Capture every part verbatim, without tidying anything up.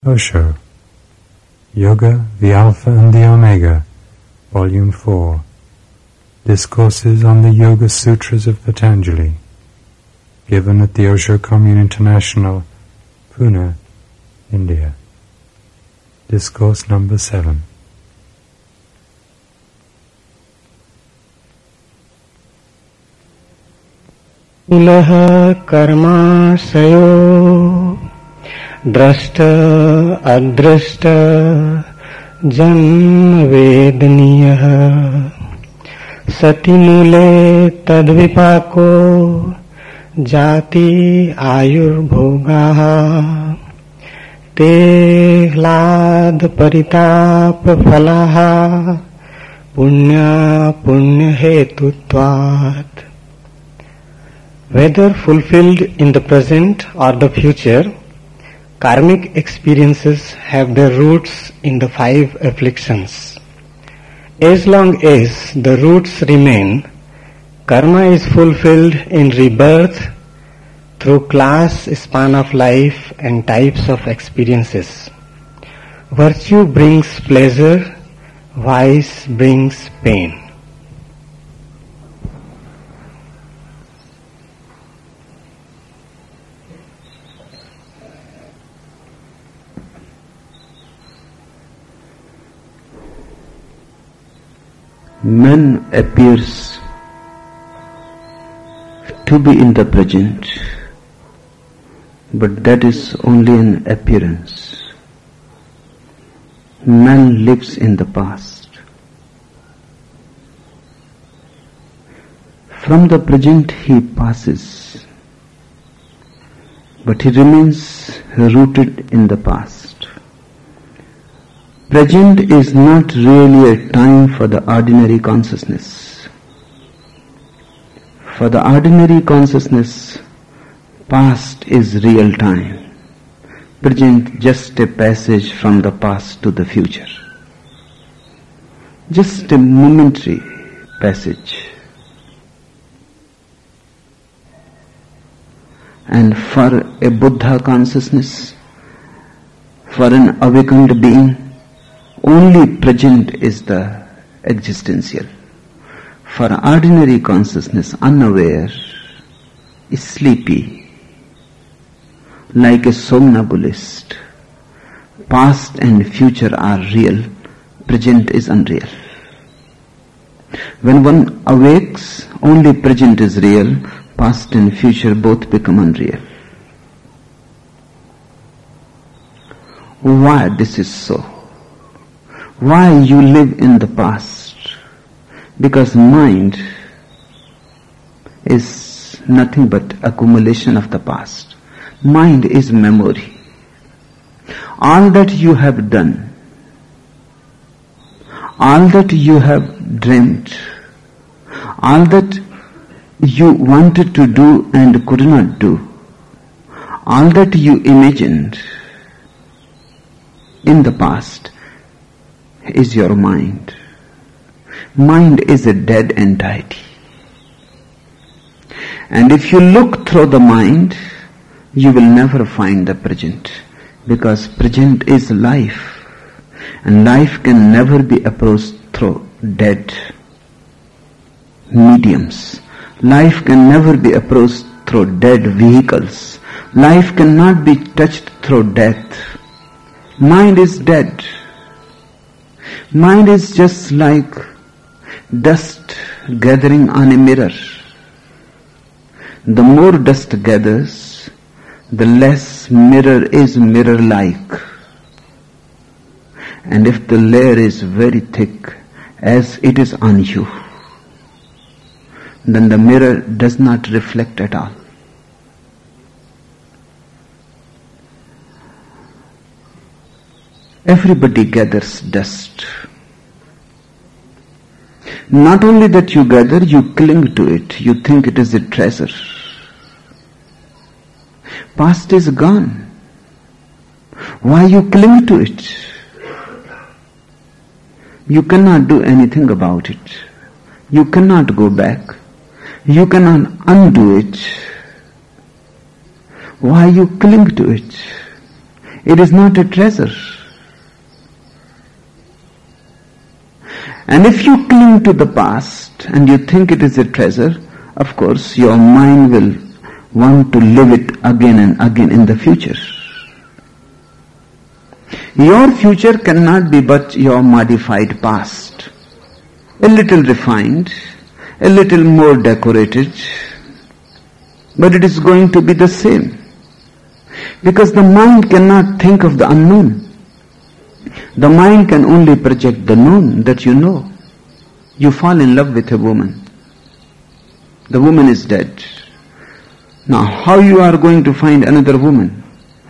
Osho, Yoga, the Alpha and the Omega, Volume four, Discourses on the Yoga Sutras of Patanjali, given at the Osho Commune International, Pune, India. Discourse number seven. Ulaha karmasayo drashta adrashta janma vedaniyaha sati mule tadvipako jati ayur bhogaha te hlad paritap phalaha punya punya hetutvat. Whether fulfilled in the present or the future, karmic experiences have their roots in the five afflictions. As long as the roots remain, karma is fulfilled in rebirth through class, span of life and types of experiences. Virtue brings pleasure, vice brings pain. Man appears to be in the present, but that is only an appearance. Man lives in the past. From the present he passes, but he remains rooted in the past. Present is not really a time for the ordinary consciousness. For the ordinary consciousness, past is real time. Present just a passage from the past to the future. Just a momentary passage. And for a Buddha consciousness, for an awakened being, only present is the existential. For ordinary consciousness, unaware, is sleepy, like a somnambulist. Past and future are real, present is unreal. When one awakes, only present is real, past and future both become unreal. Why this is so? Why you live in the past? Because mind is nothing but accumulation of the past. Mind is memory. All that you have done, all that you have dreamt, all that you wanted to do and could not do, all that you imagined in the past is your mind. Mind is a dead entity. And if you look through the mind, you will never find the present, because present is life, and life can never be approached through dead mediums. Life can never be approached through dead vehicles. Life cannot be touched through death. Mind is dead. Mind is just like dust gathering on a mirror. The more dust gathers, the less mirror is mirror-like. And if the layer is very thick, as it is on you, then the mirror does not reflect at all. Everybody gathers dust. Not only that you gather, you cling to it. You think it is a treasure. Past is gone. Why you cling to it? You cannot do anything about it. You cannot go back. You cannot undo it. Why you cling to it? It is not a treasure. And if you cling to the past and you think it is a treasure, of course your mind will want to live it again and again in the future. Your future cannot be but your modified past, a little refined, a little more decorated, but it is going to be the same. Because the mind cannot think of the unknown. The mind can only project the known that you know. You fall in love with a woman. The woman is dead. Now how you are going to find another woman?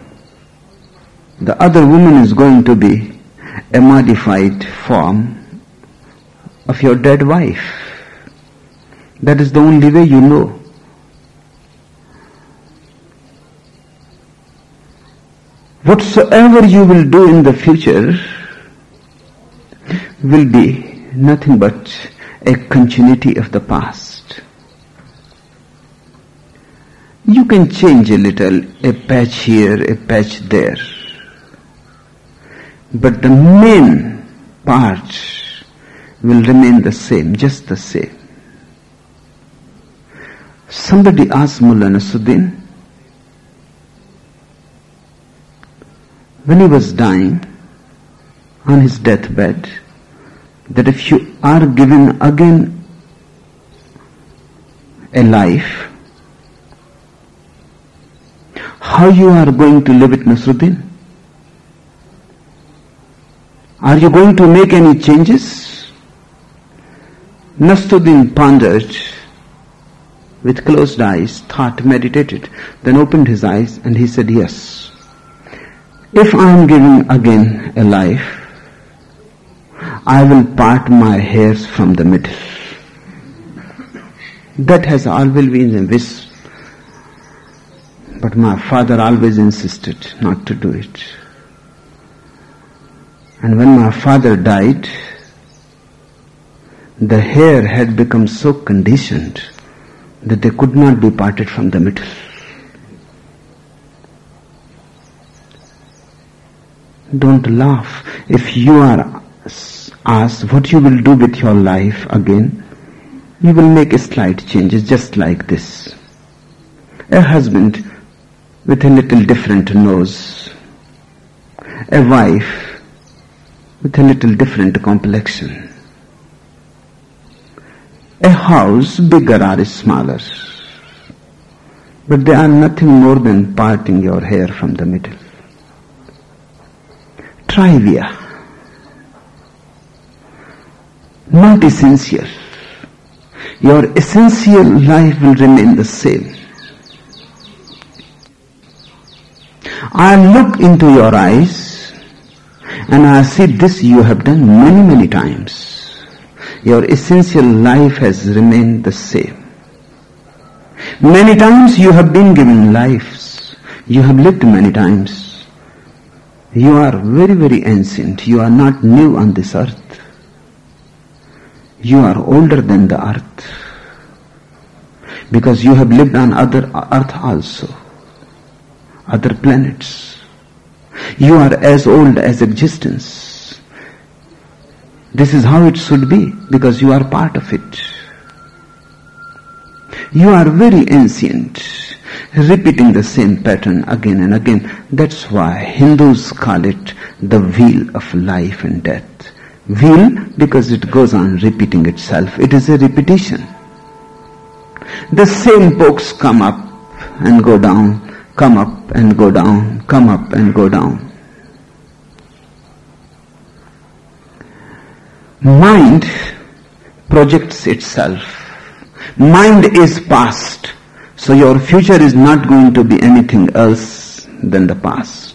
The other woman is going to be a modified form of your dead wife. That is the only way you know. Whatsoever you will do in the future will be nothing but a continuity of the past. You can change a little, a patch here, a patch there. But the main part will remain the same, just the same. Somebody asked Mullah Nasruddin, when he was dying on his deathbed, that if you are given again a life, how you are going to live it, Nasruddin? Are you going to make any changes? Nasruddin pondered with closed eyes, thought, meditated, then opened his eyes and he said, yes. If I am given again a life, I will part my hairs from the middle. That has always been a wish, but my father always insisted not to do it. And when my father died, the hair had become so conditioned that they could not be parted from the middle. Don't laugh. If you are asked what you will do with your life again, you will make a slight changes just like this. A husband with a little different nose. A wife with a little different complexion. A house, bigger or smaller. But they are nothing more than parting your hair from the middle. Trivia. Not essential. Your essential life will remain the same. I look into your eyes and I see this you have done many, many times. Your essential life has remained the same. Many times you have been given lives. You have lived many times. You are very, very ancient. You are not new on this earth. You are older than the earth. Because you have lived on other earth also. Other planets. You are as old as existence. This is how it should be, because you are part of it. You are very ancient, repeating the same pattern again and again. That's why Hindus call it the wheel of life and death. Wheel because it goes on repeating itself. It is a repetition. The same spokes come up and go down, come up and go down, come up and go down. Mind projects itself. Mind is past. So your future is not going to be anything else than the past.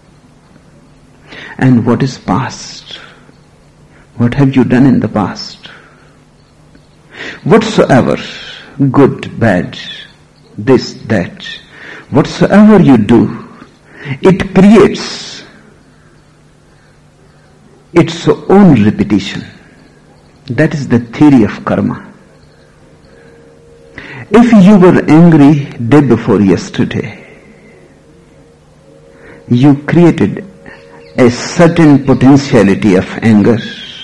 And what is past? What have you done in the past? Whatsoever, good, bad, this, that, whatsoever you do, it creates its own repetition. That is the theory of karma. If you were angry day before yesterday, you created a certain potentiality of anger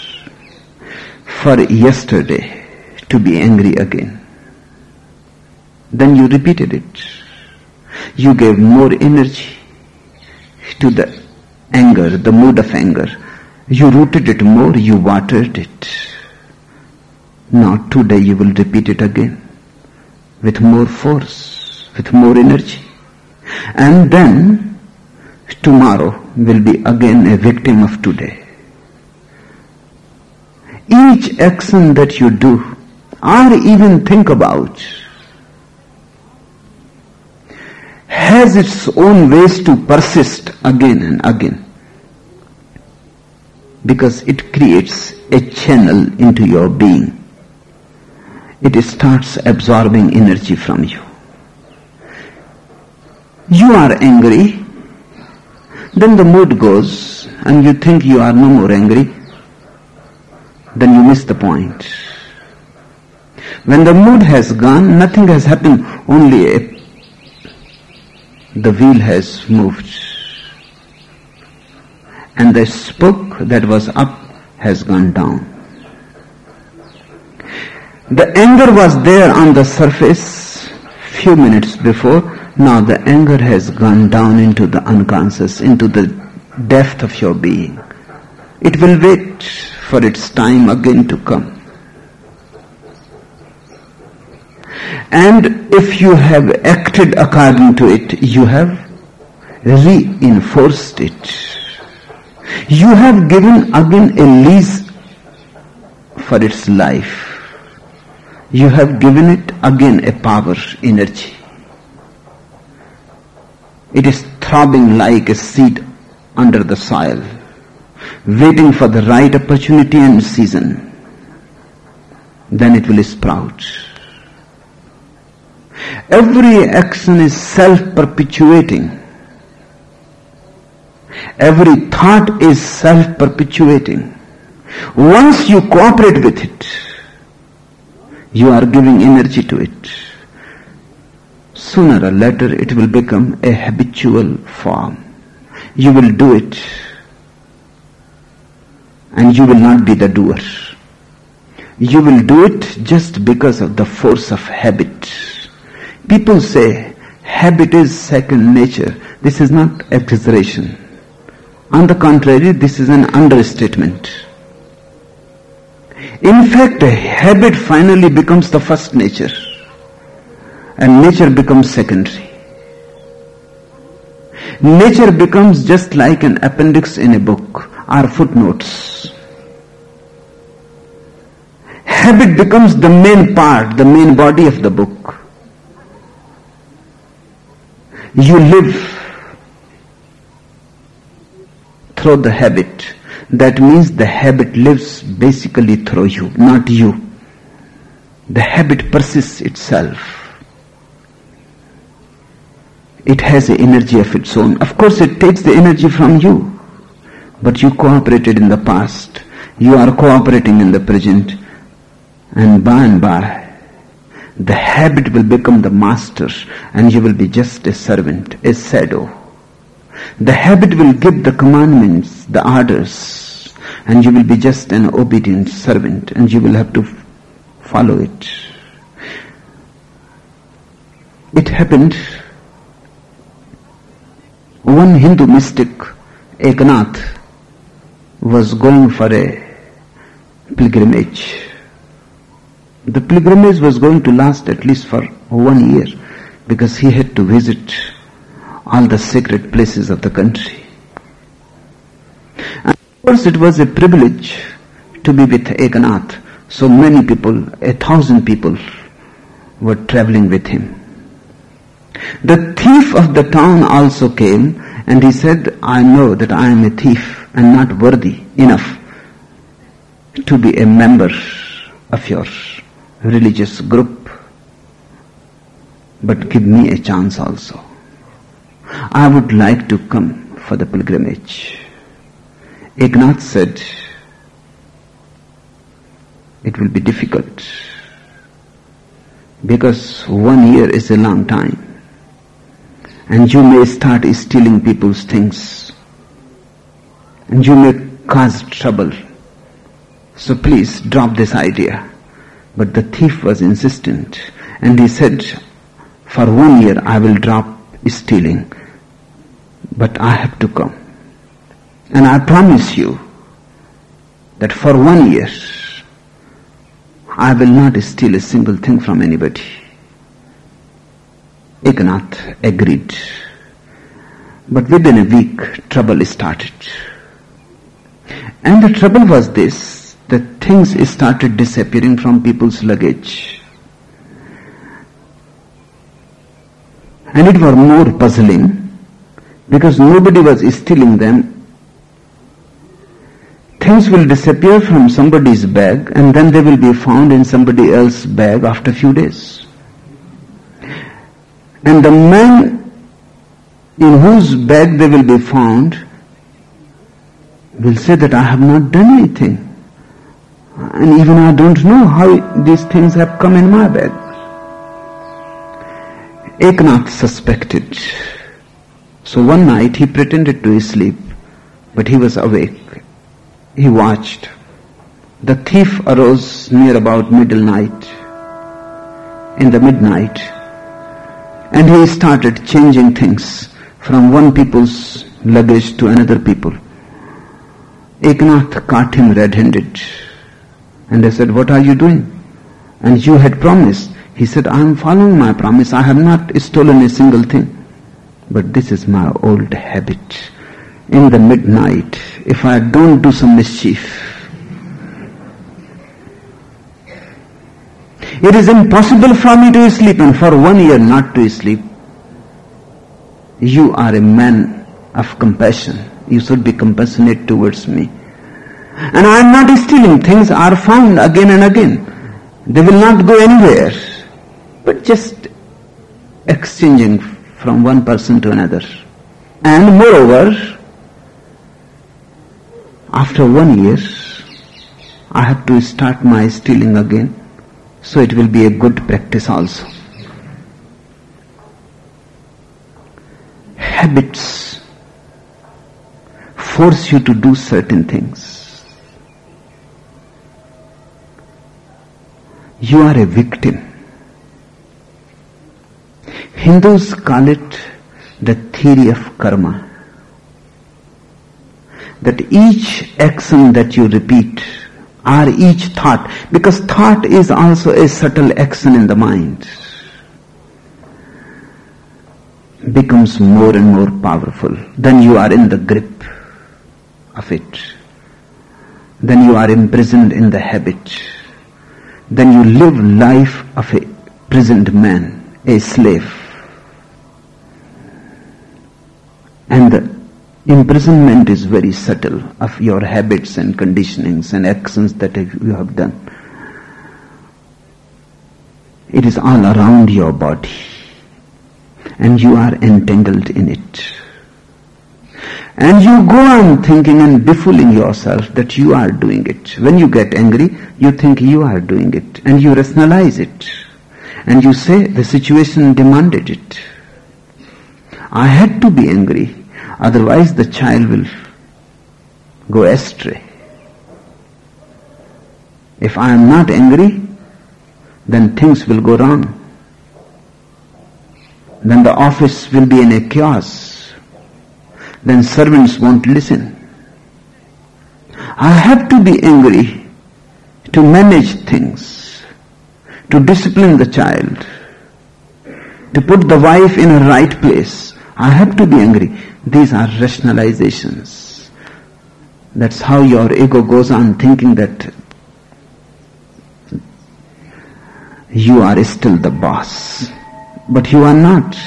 for yesterday to be angry again. Then you repeated it. You gave more energy to the anger, the mood of anger. You rooted it more, you watered it. Now today you will repeat it again with more force, with more energy. And then tomorrow will be again a victim of today. Each action that you do or even think about has its own ways to persist again and again, because it creates a channel into your being. It starts absorbing energy from you. You are angry, then the mood goes and you think you are no more angry, then you miss the point. When the mood has gone, nothing has happened, only a, the wheel has moved. And the spoke that was up has gone down. The anger was there on the surface few minutes before. Now the anger has gone down into the unconscious, into the depth of your being. It will wait for its time again to come. And if you have acted according to it, you have reinforced it. You have given again a lease for its life. You have given it again a power, energy. It is throbbing like a seed under the soil, waiting for the right opportunity and season. Then it will sprout. Every action is self-perpetuating. Every thought is self-perpetuating. Once you cooperate with it, you are giving energy to it. Sooner or later it will become a habitual form. You will do it and you will not be the doer. You will do it just because of the force of habit. People say habit is second nature. This is not exaggeration. On the contrary, this is an understatement. In fact, a habit finally becomes the first nature, and nature becomes secondary. Nature becomes just like an appendix in a book or footnotes. Habit becomes the main part, the main body of the book. You live through the habit. That means the habit lives basically through you, not you. The habit persists itself. It has an energy of its own. Of course it takes the energy from you, but you cooperated in the past. You are cooperating in the present, and by and by the habit will become the master and you will be just a servant, a shadow. The habit will give the commandments, the orders, and you will be just an obedient servant and you will have to follow it. It happened, one Hindu mystic, Eknath, was going for a pilgrimage. The pilgrimage was going to last at least for one year because he had to visit all the sacred places of the country. And of course it was a privilege to be with Eknath. So many people, a thousand people were traveling with him. The thief of the town also came and he said, I know that I am a thief and not worthy enough to be a member of your religious group, but give me a chance also. I would like to come for the pilgrimage. Eknath said, it will be difficult because one year is a long time and you may start stealing people's things, and you may cause trouble. So please drop this idea. But the thief was insistent, and he said, for one year I will drop stealing, but I have to come. And I promise you that for one year I will not steal a single thing from anybody. Eknath agreed. But within a week, trouble started. And the trouble was this, that things started disappearing from people's luggage. And it was more puzzling, because nobody was stealing them. Things will disappear from somebody's bag, and then they will be found in somebody else's bag after a few days. And the man in whose bag they will be found will say that I have not done anything. And even I don't know how these things have come in my bag. Eknath suspected. So one night he pretended to sleep, but he was awake. He watched. The thief arose near about middle night, in the midnight, and he started changing things from one people's luggage to another people. Eknath caught him red-handed, and they said, what are you doing? And you had promised. He said, I am following my promise. I have not stolen a single thing. But this is my old habit. In the midnight, if I don't do some mischief, it is impossible for me to sleep, and for one year not to sleep. You are a man of compassion. You should be compassionate towards me. And I am not stealing. Things are found again and again. They will not go anywhere, but just exchanging from one person to another. And moreover, after one year, I have to start my stealing again, so it will be a good practice also. Habits force you to do certain things. You are a victim. Hindus call it the theory of karma. That each action that you repeat, or each thought, because thought is also a subtle action in the mind, becomes more and more powerful. Then you are in the grip of it. Then you are imprisoned in the habit. Then you live life of a prisoned man, a slave. And the imprisonment is very subtle of your habits and conditionings and actions that you have done. It is all around your body, and you are entangled in it. And you go on thinking and befooling yourself that you are doing it. When you get angry, you think you are doing it, and you rationalize it. And you say, the situation demanded it. I had to be angry. Otherwise the child will go astray. If I am not angry, then things will go wrong. Then the office will be in a chaos. Then servants won't listen. I have to be angry to manage things, to discipline the child, to put the wife in a right place. I have to be angry. These are rationalizations. That's how your ego goes on thinking that you are still the boss. But you are not.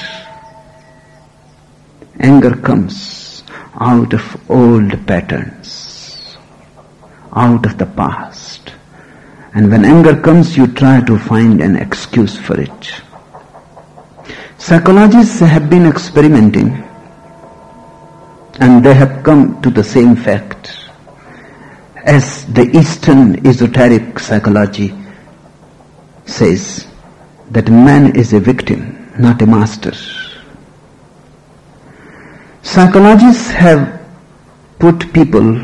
Anger comes out of old patterns, out of the past. And when anger comes, you try to find an excuse for it. Psychologists have been experimenting, and they have come to the same fact as the Eastern esoteric psychology says, that man is a victim, not a master. Psychologists have put people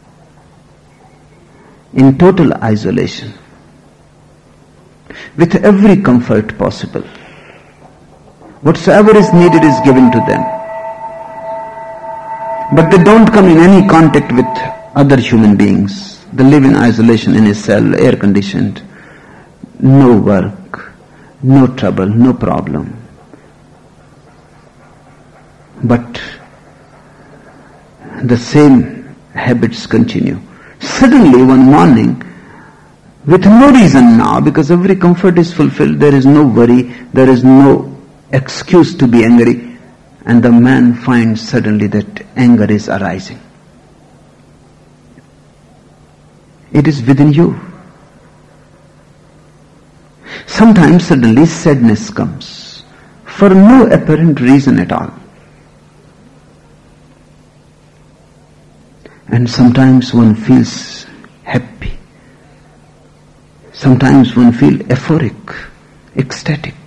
in total isolation with every comfort possible. Whatsoever is needed is given to them. But they don't come in any contact with other human beings. They live in isolation in a cell, air conditioned. No work, no trouble, no problem. But the same habits continue. Suddenly one morning, with no reason now, because every comfort is fulfilled, there is no worry, there is no excuse to be angry, and the man finds suddenly that anger is arising. It is within you. Sometimes suddenly sadness comes for no apparent reason at all. And sometimes one feels happy. Sometimes one feels euphoric, ecstatic.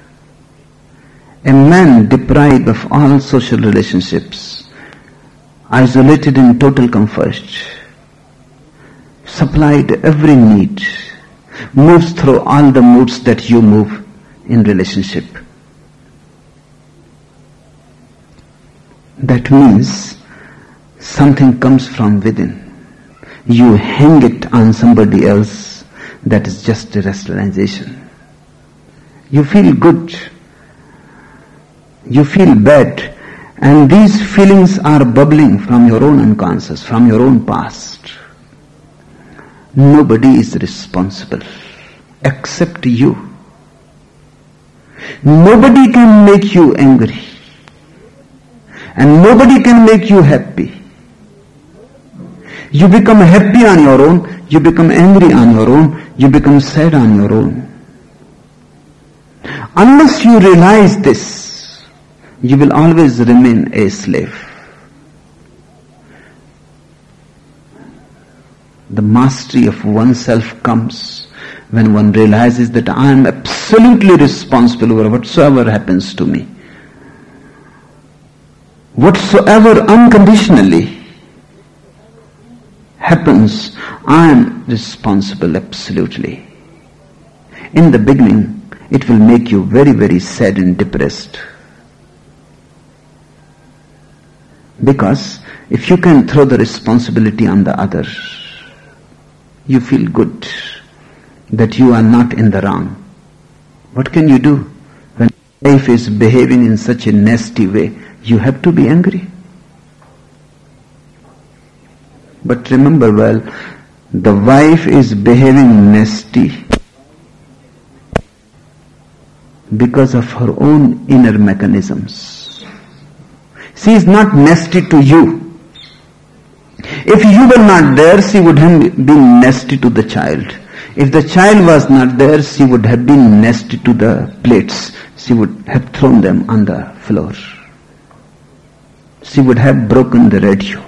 A man deprived of all social relationships, isolated in total comfort, supplied every need, moves through all the moods that you move in relationship. That means something comes from within. You hang it on somebody else, that is just a rationalization. You feel good, you feel bad, and these feelings are bubbling from your own unconscious, from your own past. Nobody is responsible except you. Nobody can make you angry, and nobody can make you happy. You become happy on your own, you become angry on your own, you become sad on your own. Unless you realize this, you will always remain a slave. The mastery of oneself comes when one realizes that I am absolutely responsible for whatsoever happens to me. Whatsoever unconditionally happens, I am responsible absolutely. In the beginning, it will make you very, very sad and depressed. Because if you can throw the responsibility on the other, you feel good that you are not in the wrong. What can you do when life is behaving in such a nasty way? You have to be angry. But remember well, the wife is behaving nasty because of her own inner mechanisms. She is not nasty to you. If you were not there, she would have been nasty to the child. If the child was not there, she would have been nasty to the plates. She would have thrown them on the floor. She would have broken the radio.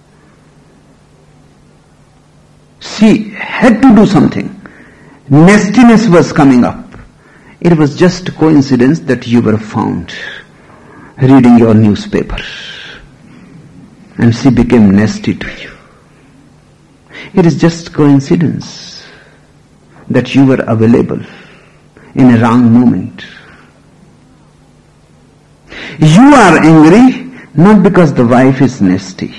She had to do something. Nastiness was coming up. It was just a coincidence that you were found reading your newspaper, and she became nasty to you. It is just coincidence that you were available in a wrong moment. You are angry not because the wife is nasty.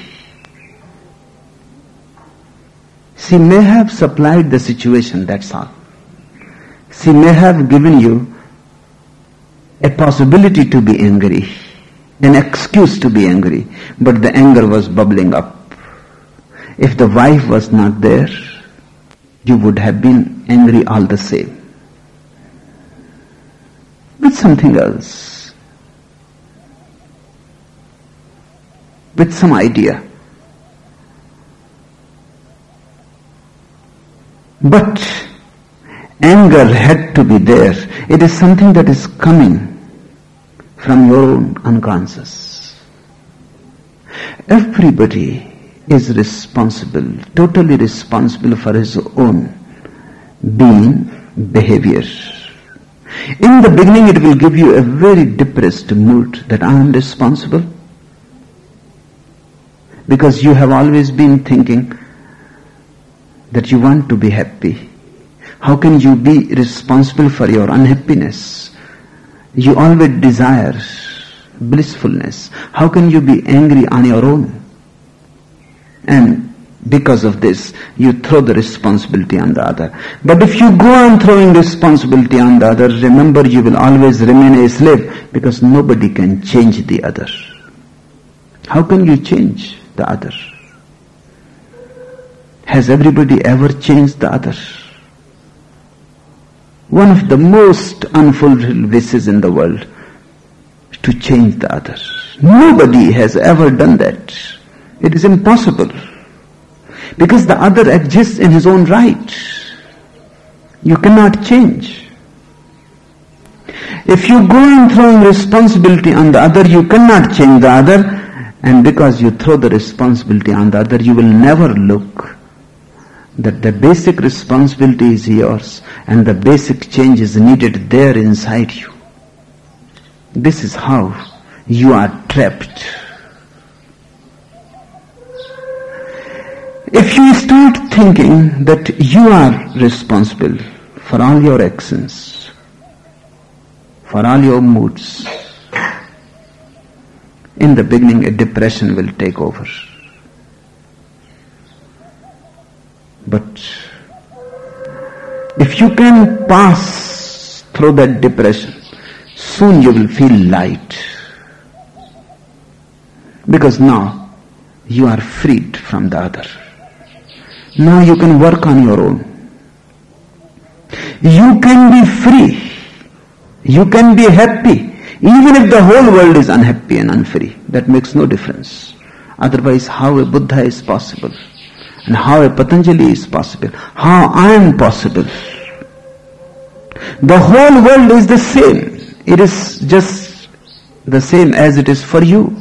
She may have supplied the situation, that's all. She may have given you a possibility to be angry, an excuse to be angry, but the anger was bubbling up. If the wife was not there, you would have been angry all the same. With something else. With some idea. But anger had to be there. It is something that is coming from your own unconscious. Everybody is responsible, totally responsible for his own being, behavior. In the beginning it will give you a very depressed mood that I am responsible. Because you have always been thinking that you want to be happy. How can you be responsible for your unhappiness? You always desire blissfulness. How can you be angry on your own? And because of this, you throw the responsibility on the other. But if you go on throwing responsibility on the other, remember you will always remain a slave, because nobody can change the other. How can you change the other? Has everybody ever changed the other? One of the most unfulfilled wishes in the world is to change the other. Nobody has ever done that. It is impossible. Because the other exists in his own right. You cannot change. If you go on throwing responsibility on the other, you cannot change the other. And because you throw the responsibility on the other, you will never look that the basic responsibility is yours and the basic change is needed there inside you. This is how you are trapped. If you start thinking that you are responsible for all your actions, for all your moods, in the beginning a depression will take over. But if you can pass through that depression, soon you will feel light. Because now you are freed from the other. Now you can work on your own. You can be free. You can be happy. Even if the whole world is unhappy and unfree, that makes no difference. Otherwise, how a Buddha is possible? And how a Patanjali is possible? How I am possible? The whole world is the same. It is just the same as it is for you.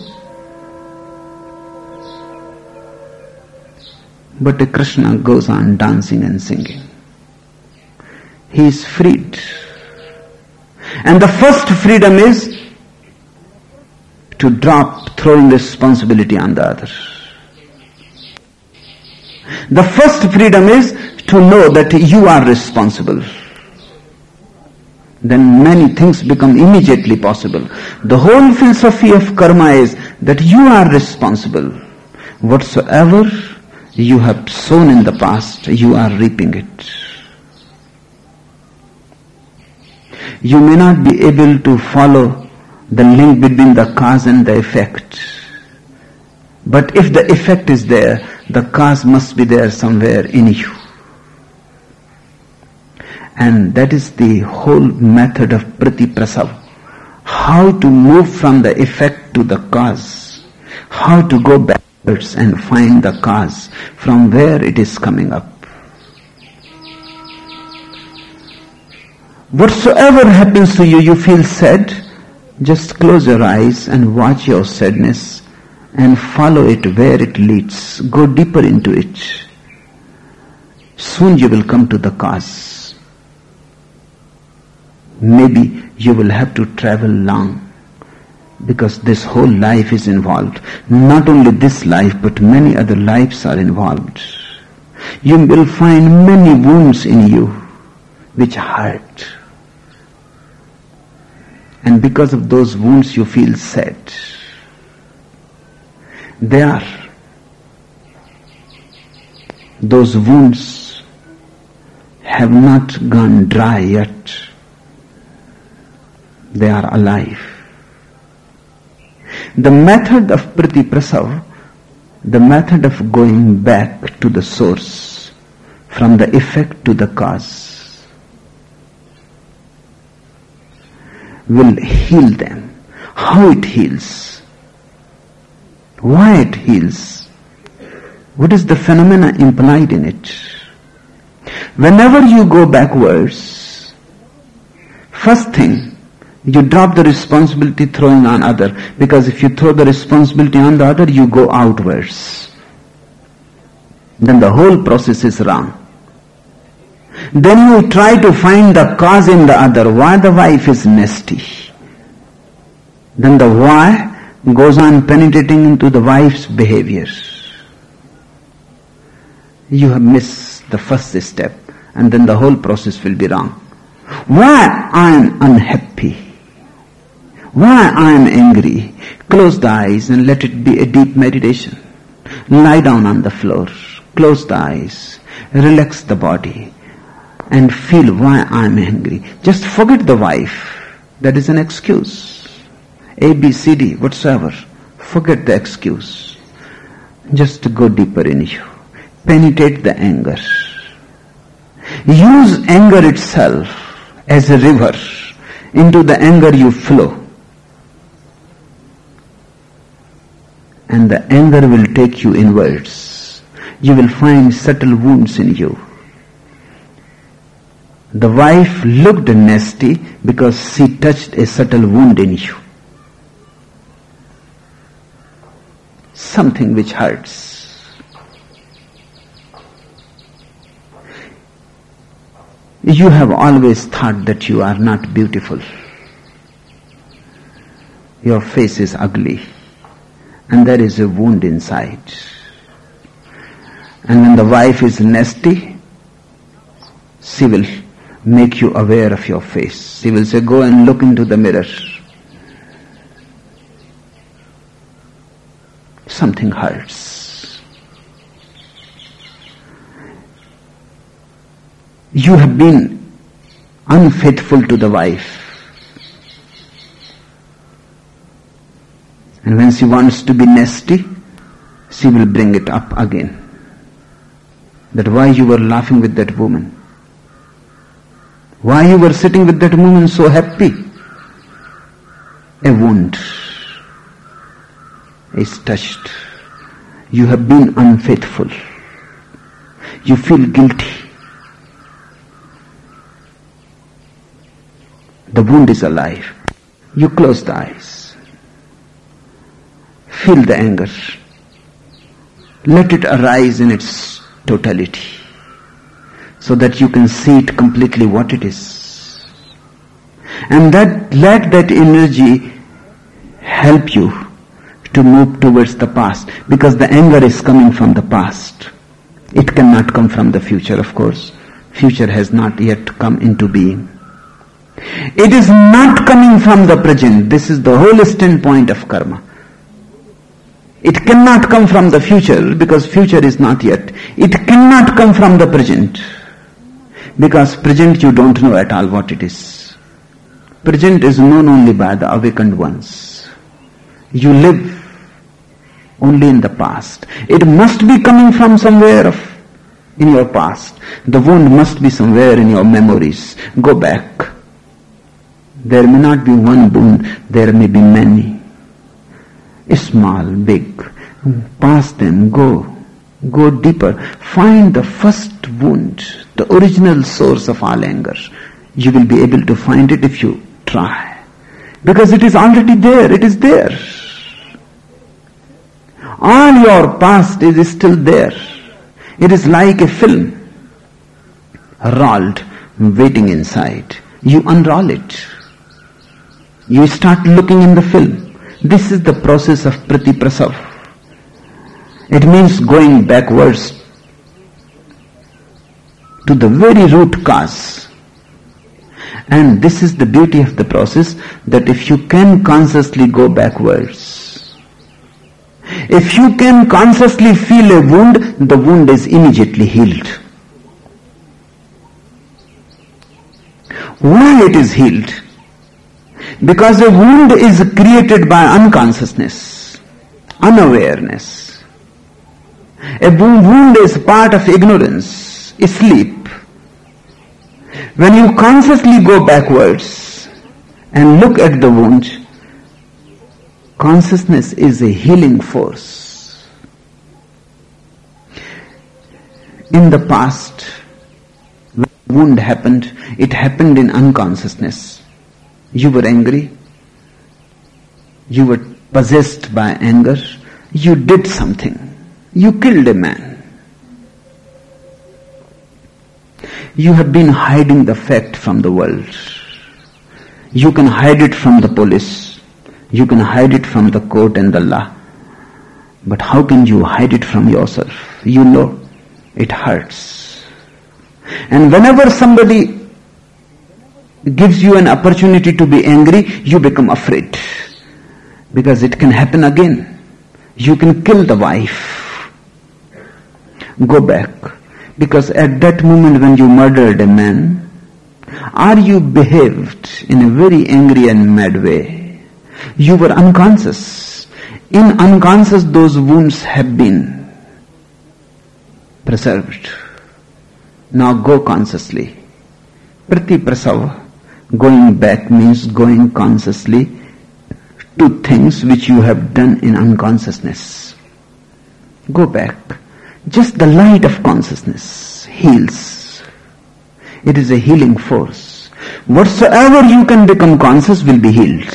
But Krishna goes on dancing and singing. He is freed. And the first freedom is to drop throwing responsibility on the other. The first freedom is to know that you are responsible. Then many things become immediately possible. The whole philosophy of karma is that you are responsible. Whatsoever you have sown in the past, you are reaping it. You may not be able to follow the link between the cause and the effect. But if the effect is there, the cause must be there somewhere in you. And that is the whole method of prati-prasav. How to move from the effect to the cause. How to go backwards and find the cause from where it is coming up. Whatsoever happens to you, you feel sad, just close your eyes and watch your sadness and follow it where it leads. Go deeper into it. Soon you will come to the cause. Maybe you will have to travel long, because this whole life is involved. Not only this life, but many other lives are involved. You will find many wounds in you which hurt. And because of those wounds you feel sad. They are. Those wounds have not gone dry yet. They are alive. The method of prati-prasav, the method of going back to the source, from the effect to the cause, will heal them. How it heals? Why it heals? What is the phenomena implied in it? Whenever you go backwards, first thing, you drop the responsibility throwing on other, because if you throw the responsibility on the other, you go outwards. Then the whole process is wrong. Then you try to find the cause in the other. Why the wife is nasty? Then the why goes on penetrating into the wife's behavior, you have missed the first step, and then the whole process will be wrong. Why I am unhappy? Why I am angry? Close the eyes and let it be a deep meditation. Lie down on the floor, close the eyes, relax the body, and feel why I am angry. Just forget the wife. That is an excuse. A, B, C, D, whatsoever. Forget the excuse. Just go deeper in you. Penetrate the anger. Use anger itself as a river. Into the anger you flow. And the anger will take you inwards. You will find subtle wounds in you. The wife looked nasty because she touched a subtle wound in you. Something which hurts. You have always thought that you are not beautiful. Your face is ugly. And there is a wound inside. And when the wife is nasty, she will make you aware of your face. She will say, go and look into the mirror. Something hurts. You have been unfaithful to the wife. And when she wants to be nasty, she will bring it up again. That why you were laughing with that woman. Why you were sitting with that woman so happy. A wound is touched. You have been unfaithful. You feel guilty. The wound is alive. You close the eyes. Feel the anger. Let it arise in its totality, so that you can see it completely what it is. And that let that energy help you to move towards the past, because the anger is coming from the past. It cannot come from the future, of course. Future has not yet come into being. It is not coming from the present. This is the whole standpoint of karma. It cannot come from the future because future is not yet. It cannot come from the present because present you don't know at all what it is. Present is known only by the awakened ones. You live only in the past. It must be coming from somewhere of, in your past. The wound must be somewhere in your memories. Go back. There may not be one wound, there may be many. Small, big. Past them, go. Go deeper. Find the first wound, the original source of all anger. You will be able to find it if you try. Because it is already there, it is there. All your past is still there. It is like a film, rolled, waiting inside. You unroll it. You start looking in the film. This is the process of Prati Prasav. It means going backwards to the very root cause. And this is the beauty of the process, that if you can consciously go backwards, if you can consciously feel a wound, the wound is immediately healed. Why it is healed? Because a wound is created by unconsciousness, unawareness. A wound is part of ignorance, sleep. When you consciously go backwards and look at the wound, consciousness is a healing force. In the past, when the wound happened, it happened in unconsciousness. You were angry. You were possessed by anger. You did something. You killed a man. You have been hiding the fact from the world. You can hide it from the police. You can hide it from the court and the law. But how can you hide it from yourself? You know it hurts. And whenever somebody gives you an opportunity to be angry, you become afraid. Because it can happen again. You can kill the wife. Go back. Because at that moment when you murdered a man, or you behaved in a very angry and mad way, you were unconscious. In unconscious, those wounds have been preserved. Now go consciously. Prati prasav, going back means going consciously to things which you have done in unconsciousness. Go back. Just the light of consciousness heals. It is a healing force. Whatsoever you can become conscious will be healed.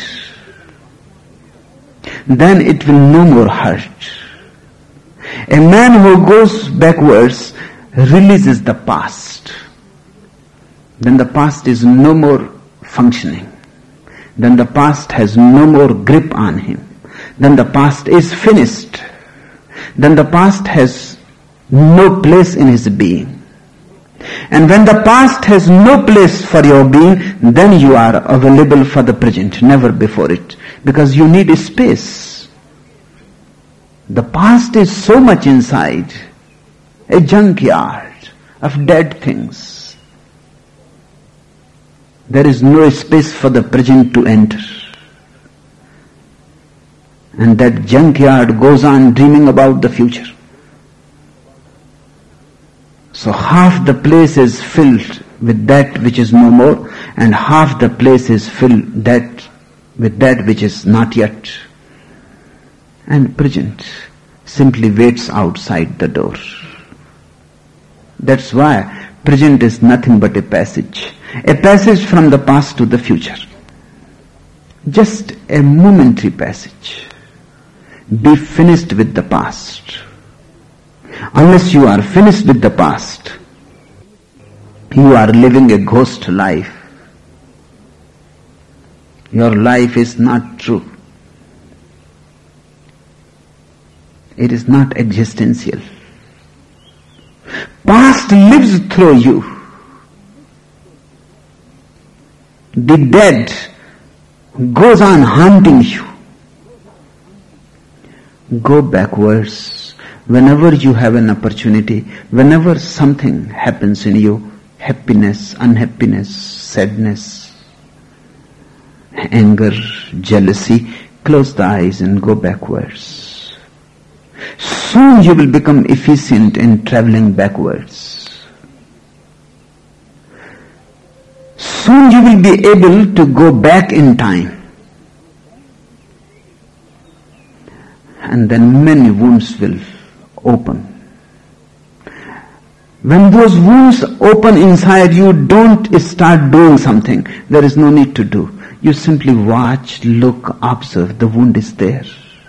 Then it will no more hurt. A man who goes backwards releases the past. Then the past is no more functioning. Then the past has no more grip on him. Then the past is finished. Then the past has no place in his being. And when the past has no place for your being, then you are available for the present, never before it. Because you need space. The past is so much inside, a junkyard of dead things. There is no space for the present to enter. And that junkyard goes on dreaming about the future. So half the place is filled with that which is no more, and half the place is filled that with that which is not yet. And present simply waits outside the door. That's why present is nothing but a passage. A passage from the past to the future. Just a momentary passage. Be finished with the past. Unless you are finished with the past, you are living a ghost life. Your life is not true. It is not existential. Past lives through you. The dead goes on haunting you. Go backwards. Whenever you have an opportunity, whenever something happens in you, happiness, unhappiness, sadness, anger, jealousy, close the eyes and go backwards. Soon you will become efficient in traveling backwards. Soon you will be able to go back in time. And then many wounds will open. When those wounds open inside you, don't start doing something. There is no need to do. You simply watch, look, observe. The wound is there.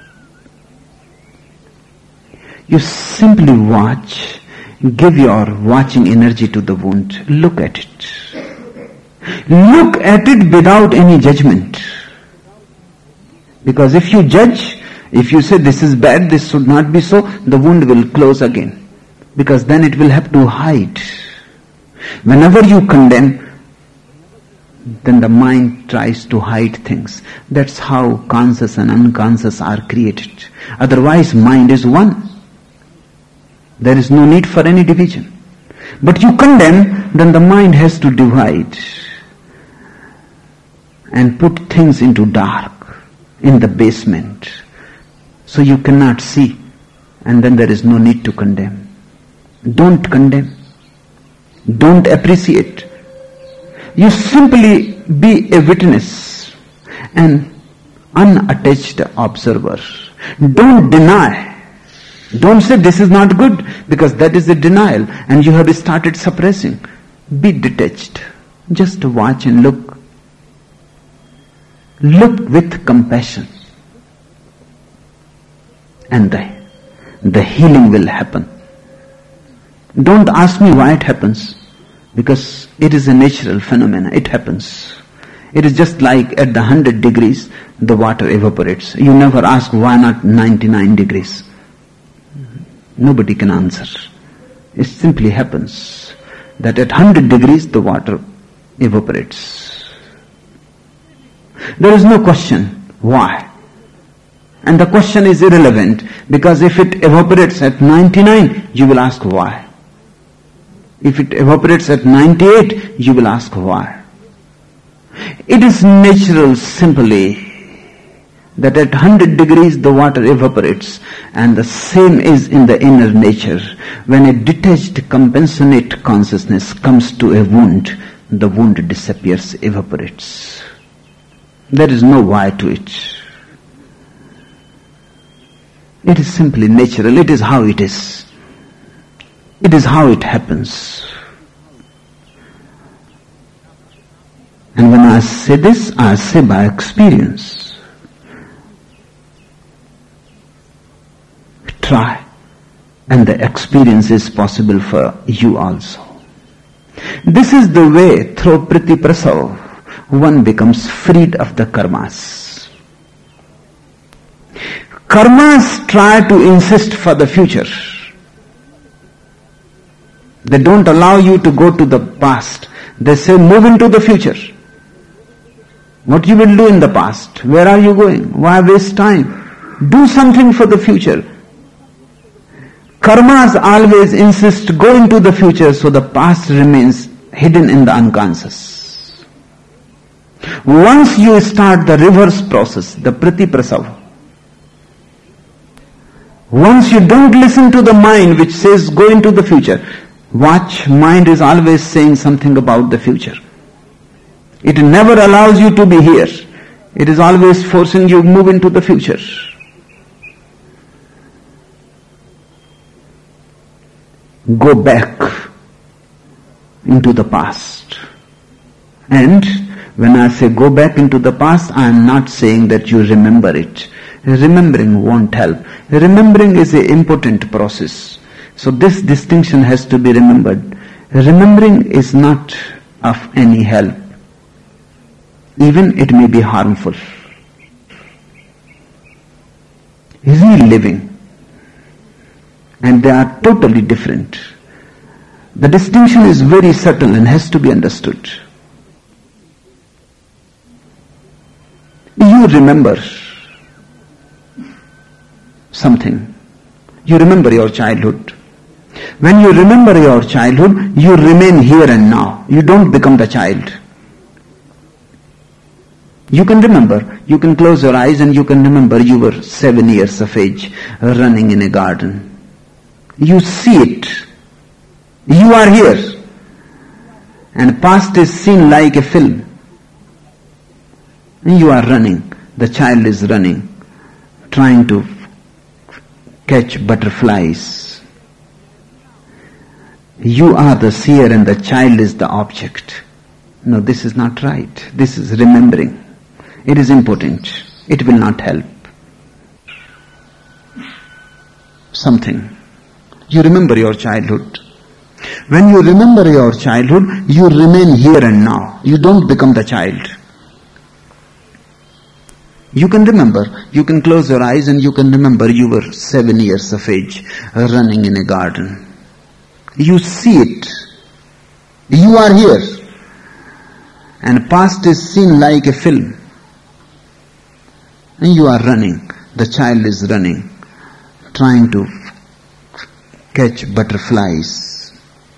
You simply watch. Give your watching energy to the wound. Look at it. Look at it without any judgment. Because if you judge, if you say this is bad, this should not be so, the wound will close again. Because then it will have to hide. Whenever you condemn, then the mind tries to hide things. That's how conscious and unconscious are created. Otherwise, mind is one. There is no need for any division. But you condemn, then the mind has to divide and put things into dark, in the basement. So you cannot see, and then there is no need to condemn. Don't condemn. Don't appreciate. You simply be a witness, an unattached observer. Don't deny. Don't say this is not good, because that is a denial and you have started suppressing. Be detached. Just watch and look. Look with compassion. And the, the healing will happen. Don't ask me why it happens, because it is a natural phenomenon. It happens. It is just like at the one hundred degrees, the water evaporates. You never ask why not ninety-nine degrees. Nobody can answer. It simply happens that at one hundred degrees, the water evaporates. There is no question why. And the question is irrelevant, because if it evaporates at ninety-nine, you will ask why. If it evaporates at ninety-eight, you will ask why. It is natural simply that at one hundred degrees the water evaporates, and the same is in the inner nature. When a detached, compassionate consciousness comes to a wound, the wound disappears, evaporates. There is no why to it. It is simply natural. It is how it is. It is how it happens. And when I say this, I say by experience. Try. And the experience is possible for you also. This is the way through Priti Prasav one becomes freed of the karmas. Karmas try to insist for the future. They don't allow you to go to the past. They say move into the future. What you will do in the past? Where are you going? Why waste time? Do something for the future. Karmas always insist go into the future, so the past remains hidden in the unconscious. Once you start the reverse process, the Priti Prasav, once you don't listen to the mind which says go into the future, watch, mind is always saying something about the future. It never allows you to be here. It is always forcing you to move into the future. Go back into the past. And when I say go back into the past, I am not saying that you remember it. Remembering won't help. Remembering is an important process. So this distinction has to be remembered. Remembering is not of any help. Even it may be harmful. Is he living? And they are totally different. The distinction is very subtle and has to be understood. You remember something. You remember your childhood. When you remember your childhood, you remain here and now. You don't become the child. You can remember. You can close your eyes and you can remember you were seven years of age, running in a garden. You see it. You are here. And past is seen like a film. And you are running. The child is running, trying to catch butterflies. You are the seer and the child is the object. No, this is not right. This is remembering. It is important. It will not help. Something. You remember your childhood. When you remember your childhood, you remain here and now. You don't become the child. You can remember. You can close your eyes and you can remember you were seven years of age, running in a garden. You see it. You are here. And past is seen like a film. And you are running. The child is running, trying to catch butterflies.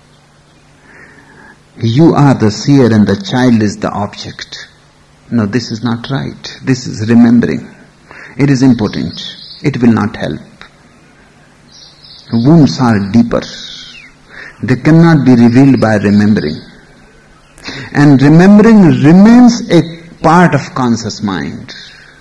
You are the seer and the child is the object. No, this is not right. This is remembering. It is important. It will not help. Wounds are deeper. They cannot be revealed by remembering. And remembering remains a part of conscious mind.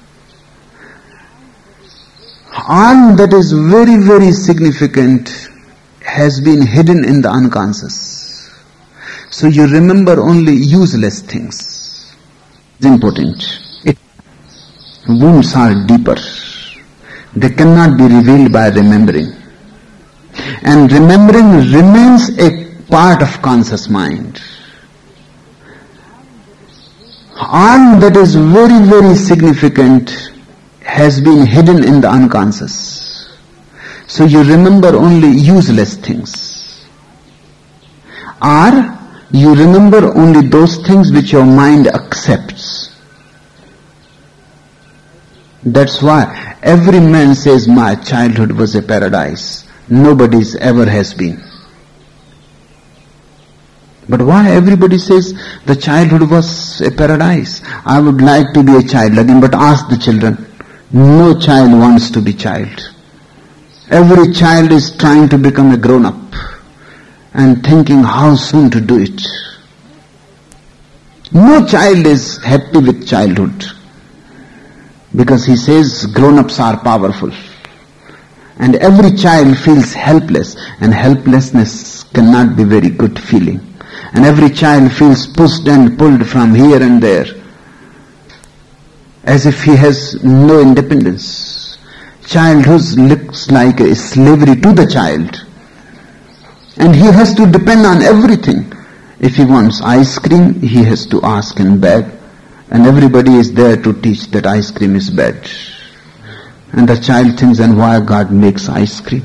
All that is very, very significant has been hidden in the unconscious. So you remember only useless things. It's important. It, wounds are deeper. They cannot be revealed by remembering. And remembering remains a part of conscious mind. All that is very, very significant has been hidden in the unconscious. So you remember only useless things. Or you remember only those things which your mind accepts. That's why every man says, my childhood was a paradise. Nobody's ever has been. But why everybody says the childhood was a paradise? I would like to be a child again, but ask the children. No child wants to be child. Every child is trying to become a grown-up and thinking how soon to do it. No child is happy with childhood because he says grown-ups are powerful. And every child feels helpless, and helplessness cannot be very good feeling. And every child feels pushed and pulled from here and there, as if he has no independence. Childhood looks like a slavery to the child, and he has to depend on everything. If he wants ice cream, he has to ask and beg, and everybody is there to teach that ice cream is bad. And the child thinks, and why God makes ice cream?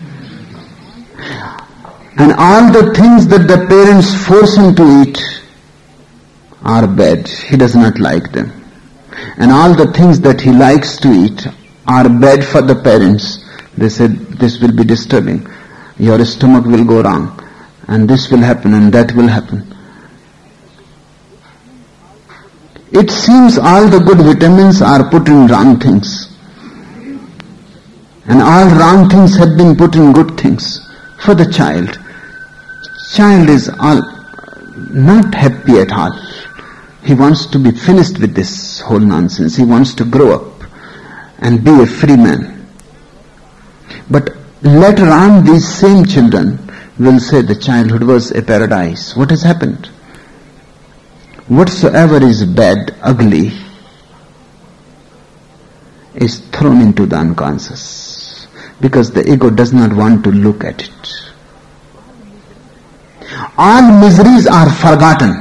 And all the things that the parents force him to eat are bad. He does not like them. And all the things that he likes to eat are bad for the parents. They said, this will be disturbing. Your stomach will go wrong. And this will happen and that will happen. It seems all the good vitamins are put in wrong things. And all wrong things have been put in good things for the child. Child is all not happy at all. He wants to be finished with this whole nonsense. He wants to grow up and be a free man. But later on, these same children will say the childhood was a paradise. What has happened? Whatsoever is bad, ugly, is thrown into the unconscious, because the ego does not want to look at it. All miseries are forgotten,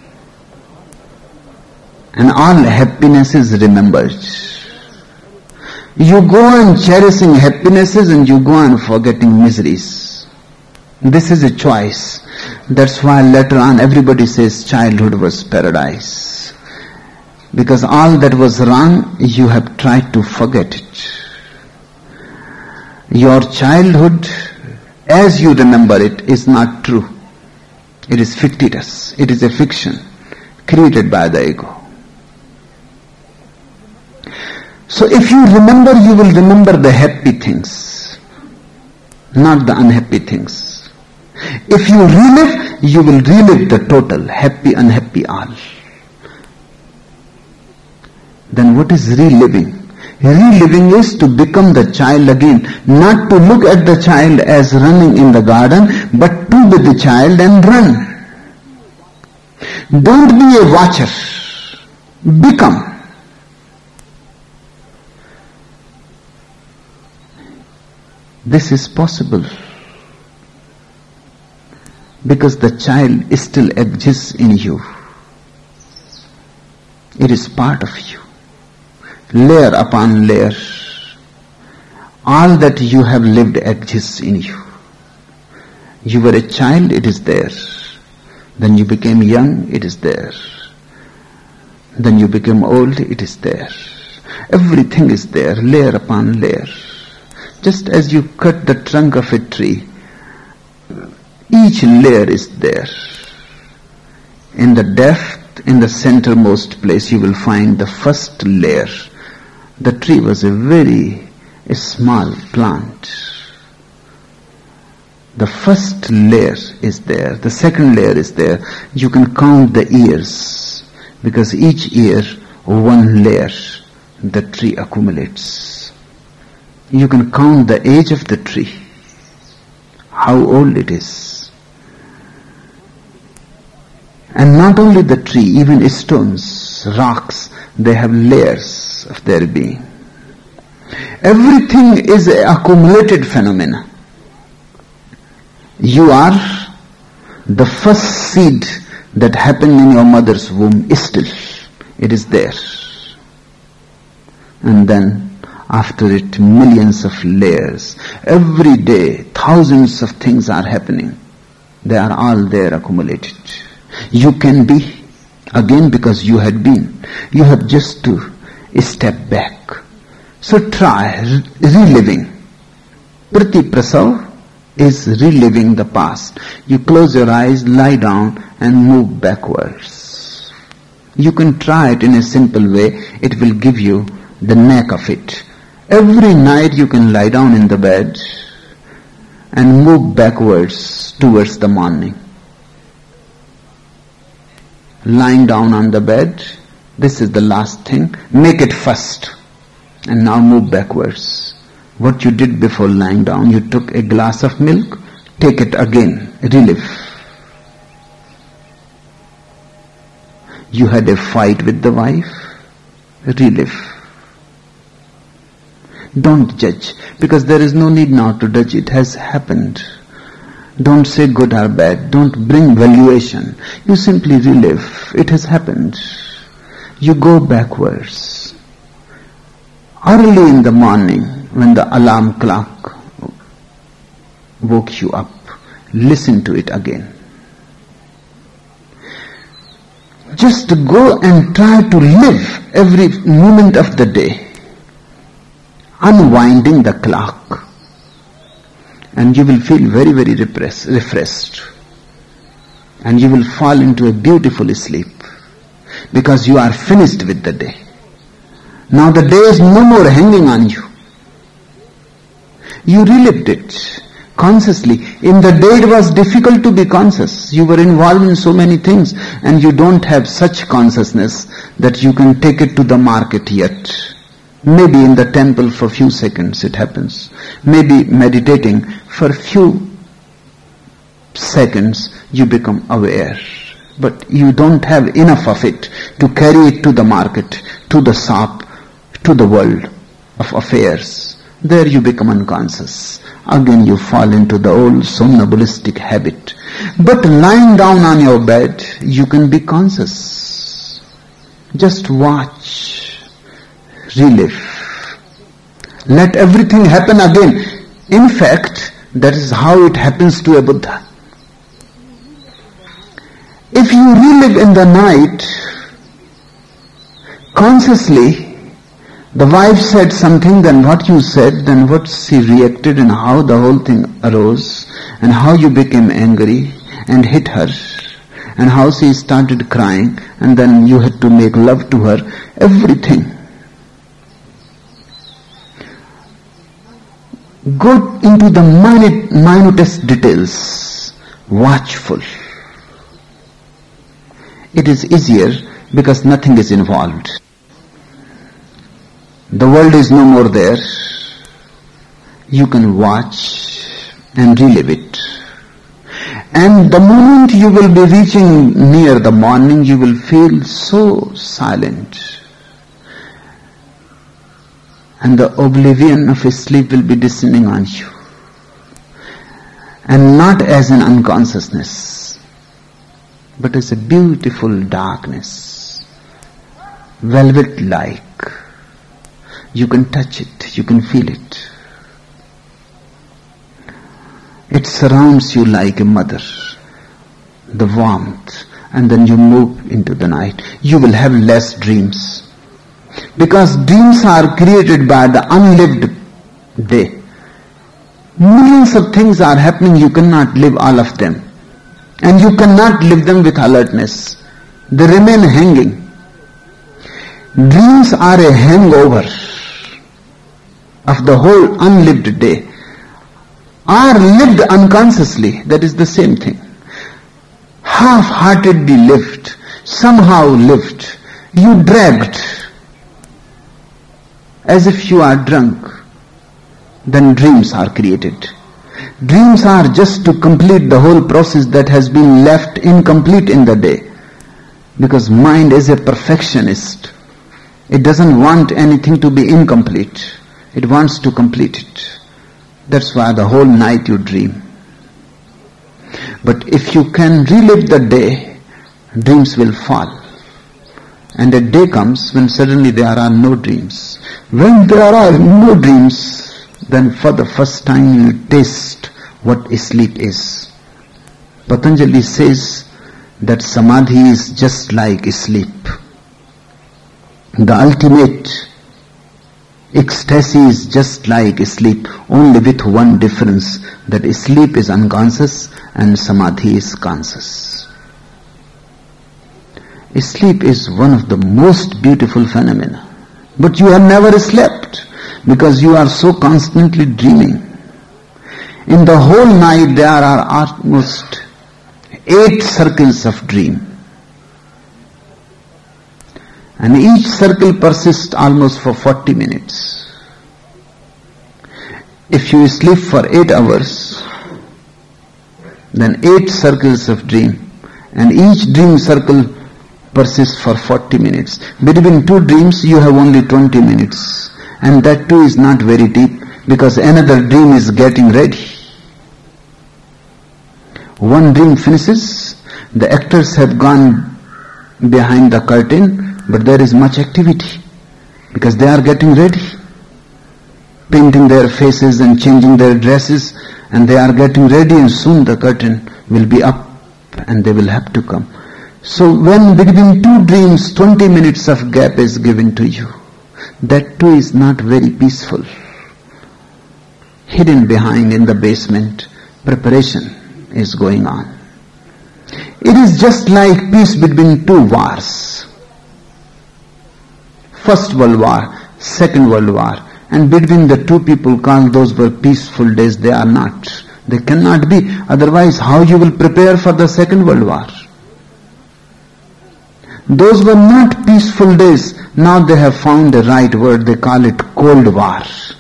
and all happiness is remembered. You go on cherishing happinesses and you go on forgetting miseries. This is a choice. That's why later on everybody says childhood was paradise. Because all that was wrong, you have tried to forget it. Your childhood, as you remember it, is not true. It is fictitious. It is a fiction created by the ego. So if you remember, you will remember the happy things, not the unhappy things. If you relive, you will relive the total, happy, unhappy, all. Then what is reliving? Reliving is to become the child again, not to look at the child as running in the garden, but to be the child and run. Don't be a watcher. Become. This is possible because the child still exists in you. It is part of you. Layer upon layer, all that you have lived exists in you. You were a child, it is there. Then you became young, it is there. Then you became old, it is there. Everything is there, layer upon layer. Just as you cut the trunk of a tree, each layer is there. In the depth, in the centermost place, you will find the first layer. The tree was a very a small plant. The first layer is there. The second layer is there. You can count the years, because each year, one layer, the tree accumulates. You can count the age of the tree, how old it is. And not only the tree, even stones, rocks, they have layers of their being. Everything is an accumulated phenomena. You are the first seed that happened in your mother's womb still. It is there. And then after it, millions of layers. Every day, thousands of things are happening. They are all there accumulated. You can be again because you had been. You have just to step back. So try reliving. Prati Prasav is reliving the past. You close your eyes, lie down and move backwards. You can try it in a simple way. It will give you the knack of it. Every night you can lie down in the bed and move backwards towards the morning. Lying down on the bed, this is the last thing. Make it first. And now move backwards. What you did before lying down, you took a glass of milk, take it again, relive. You had a fight with the wife, relive. Don't judge, because there is no need now to judge. It has happened. Don't say good or bad. Don't bring valuation. You simply relive. It has happened. You go backwards. Early in the morning, when the alarm clock woke you up, listen to it again. Just go and try to live every moment of the day, unwinding the clock, and you will feel very, very repressed, refreshed, and you will fall into a beautiful sleep because you are finished with the day. Now the day is no more hanging on you. You relived it consciously. In the day it was difficult to be conscious. You were involved in so many things and you don't have such consciousness that you can take it to the market yet. Maybe in the temple for few seconds it happens. Maybe meditating for few seconds you become aware. But you don't have enough of it to carry it to the market, to the shop, to the world of affairs. There you become unconscious. Again you fall into the old somnambulistic habit. But lying down on your bed, you can be conscious. Just watch, relive. Let everything happen again. In fact, that is how it happens to a Buddha. If you relive in the night, consciously, the wife said something, then what you said, then what she reacted, and how the whole thing arose, and how you became angry and hit her, and how she started crying, and then you had to make love to her, everything. Go into the minute, minutest details, watchful. It is easier because nothing is involved. The world is no more there. You can watch and relive it. And the moment you will be reaching near the morning, you will feel so silent. And the oblivion of sleep will be descending on you. And not as an unconsciousness, but as a beautiful darkness, velvet-like. You can touch it, you can feel it. It surrounds you like a mother, the warmth, and then you move into the night. You will have less dreams. Because dreams are created by the unlived day. Millions of things are happening, you cannot live all of them. And you cannot live them with alertness. They remain hanging. Dreams are a hangover of the whole unlived day, are lived unconsciously. That is the same thing. Half-heartedly lived, somehow lived, you dragged, as if you are drunk. Then dreams are created. Dreams are just to complete the whole process that has been left incomplete in the day. Because mind is a perfectionist. It doesn't want anything to be incomplete. It wants to complete it. That's why the whole night you dream. But if you can relive the day, dreams will fall. And a day comes when suddenly there are no dreams. When there are no dreams, then for the first time you taste what sleep is. Patanjali says that samadhi is just like sleep. The ultimate ecstasy is just like sleep, only with one difference, that sleep is unconscious and samadhi is conscious. Sleep is one of the most beautiful phenomena. But you have never slept because you are so constantly dreaming. In the whole night there are almost eight circles of dream. And each circle persists almost for forty minutes. If you sleep for eight hours, then eight circles of dream, and each dream circle persists for forty minutes. Between two dreams you have only twenty minutes, and that too is not very deep because another dream is getting ready. One dream finishes, the actors have gone behind the curtain, but there is much activity because they are getting ready, painting their faces and changing their dresses, and they are getting ready, and soon the curtain will be up and they will have to come. So when between two dreams twenty minutes of gap is given to you, that too is not very peaceful. Hidden behind in the basement, preparation is going on. It is just like peace between two wars. First World War, Second World War, and between the two people called those were peaceful days. They are not. They cannot be. Otherwise, how you will prepare for the Second World War? Those were not peaceful days. Now they have found the right word. They call it Cold War.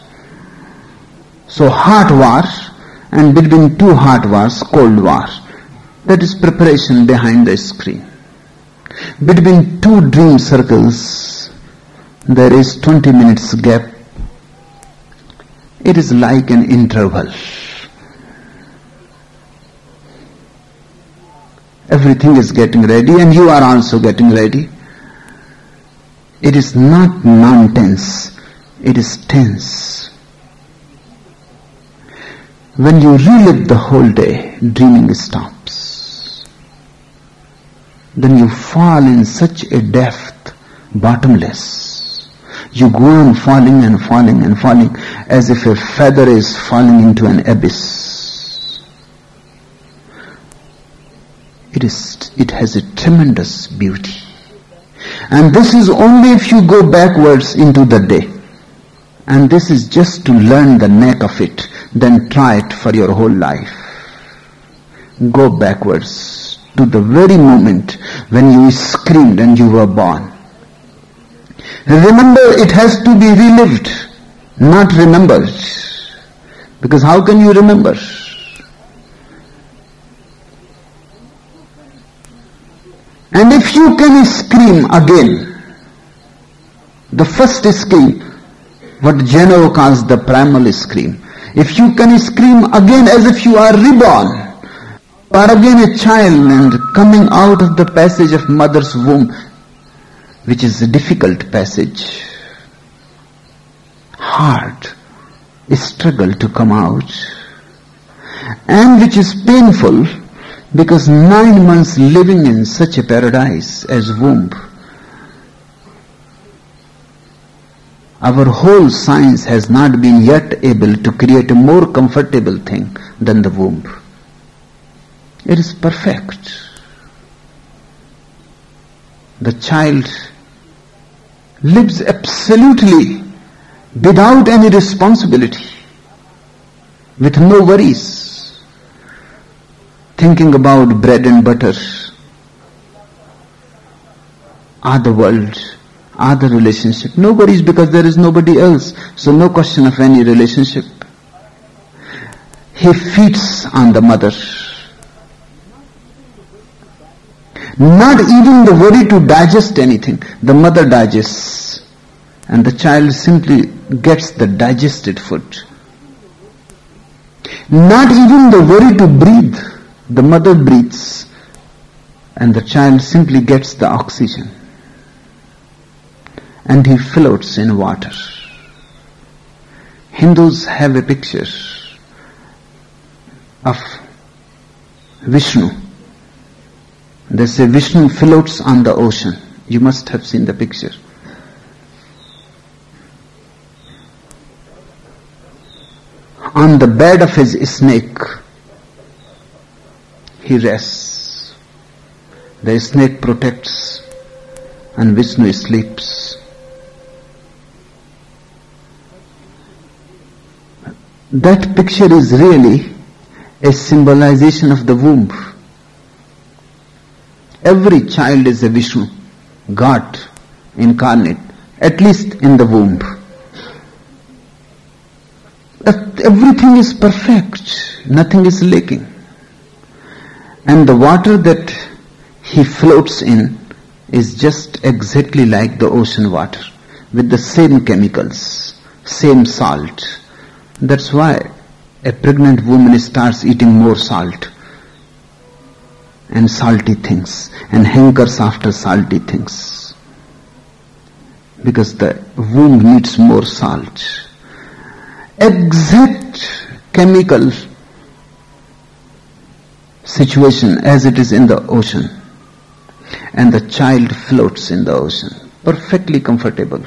So hot war, and between two hot wars, Cold War. That is preparation behind the screen. Between two dream circles, there is twenty minutes gap. It is like an interval. Everything is getting ready and you are also getting ready. It is not non-tense, it is tense. When you relive the whole day, dreaming stops. Then you fall in such a depth, bottomless. You go on falling and falling and falling as if a feather is falling into an abyss. It is, it has a tremendous beauty. And this is only if you go backwards into the day. And this is just to learn the knack of it. Then try it for your whole life. Go backwards to the very moment when you screamed and you were born. Remember, it has to be relived, not remembered. Because how can you remember? And if you can scream again, the first scream, what Genoa calls the primal scream, if you can scream again as if you are reborn, or again a child and coming out of the passage of mother's womb, which is a difficult passage, hard, a struggle to come out, and which is painful because nine months living in such a paradise as womb. Our whole science has not been yet able to create a more comfortable thing than the womb. It is perfect. The child lives absolutely without any responsibility, with no worries, thinking about bread and butter, other world, other relationship. No worries because there is nobody else, so no question of any relationship. He feeds on the mother. Not even the worry to digest anything. The mother digests and the child simply gets the digested food. Not even the worry to breathe. The mother breathes and the child simply gets the oxygen. and he floats in water. Hindus have a picture of Vishnu. They say Vishnu floats on the ocean. You must have seen the picture. On the bed of his snake, he rests. The snake protects and Vishnu sleeps. That picture is really a symbolization of the womb. Every child is a Vishnu, God incarnate, at least in the womb. Everything is perfect, nothing is lacking. And the water that he floats in is just exactly like the ocean water, with the same chemicals, same salt. That's why a pregnant woman starts eating more salt and salty things and hankers after salty things, because the womb needs more salt. Exact chemical situation as it is in the ocean, and the child floats in the ocean, perfectly comfortable.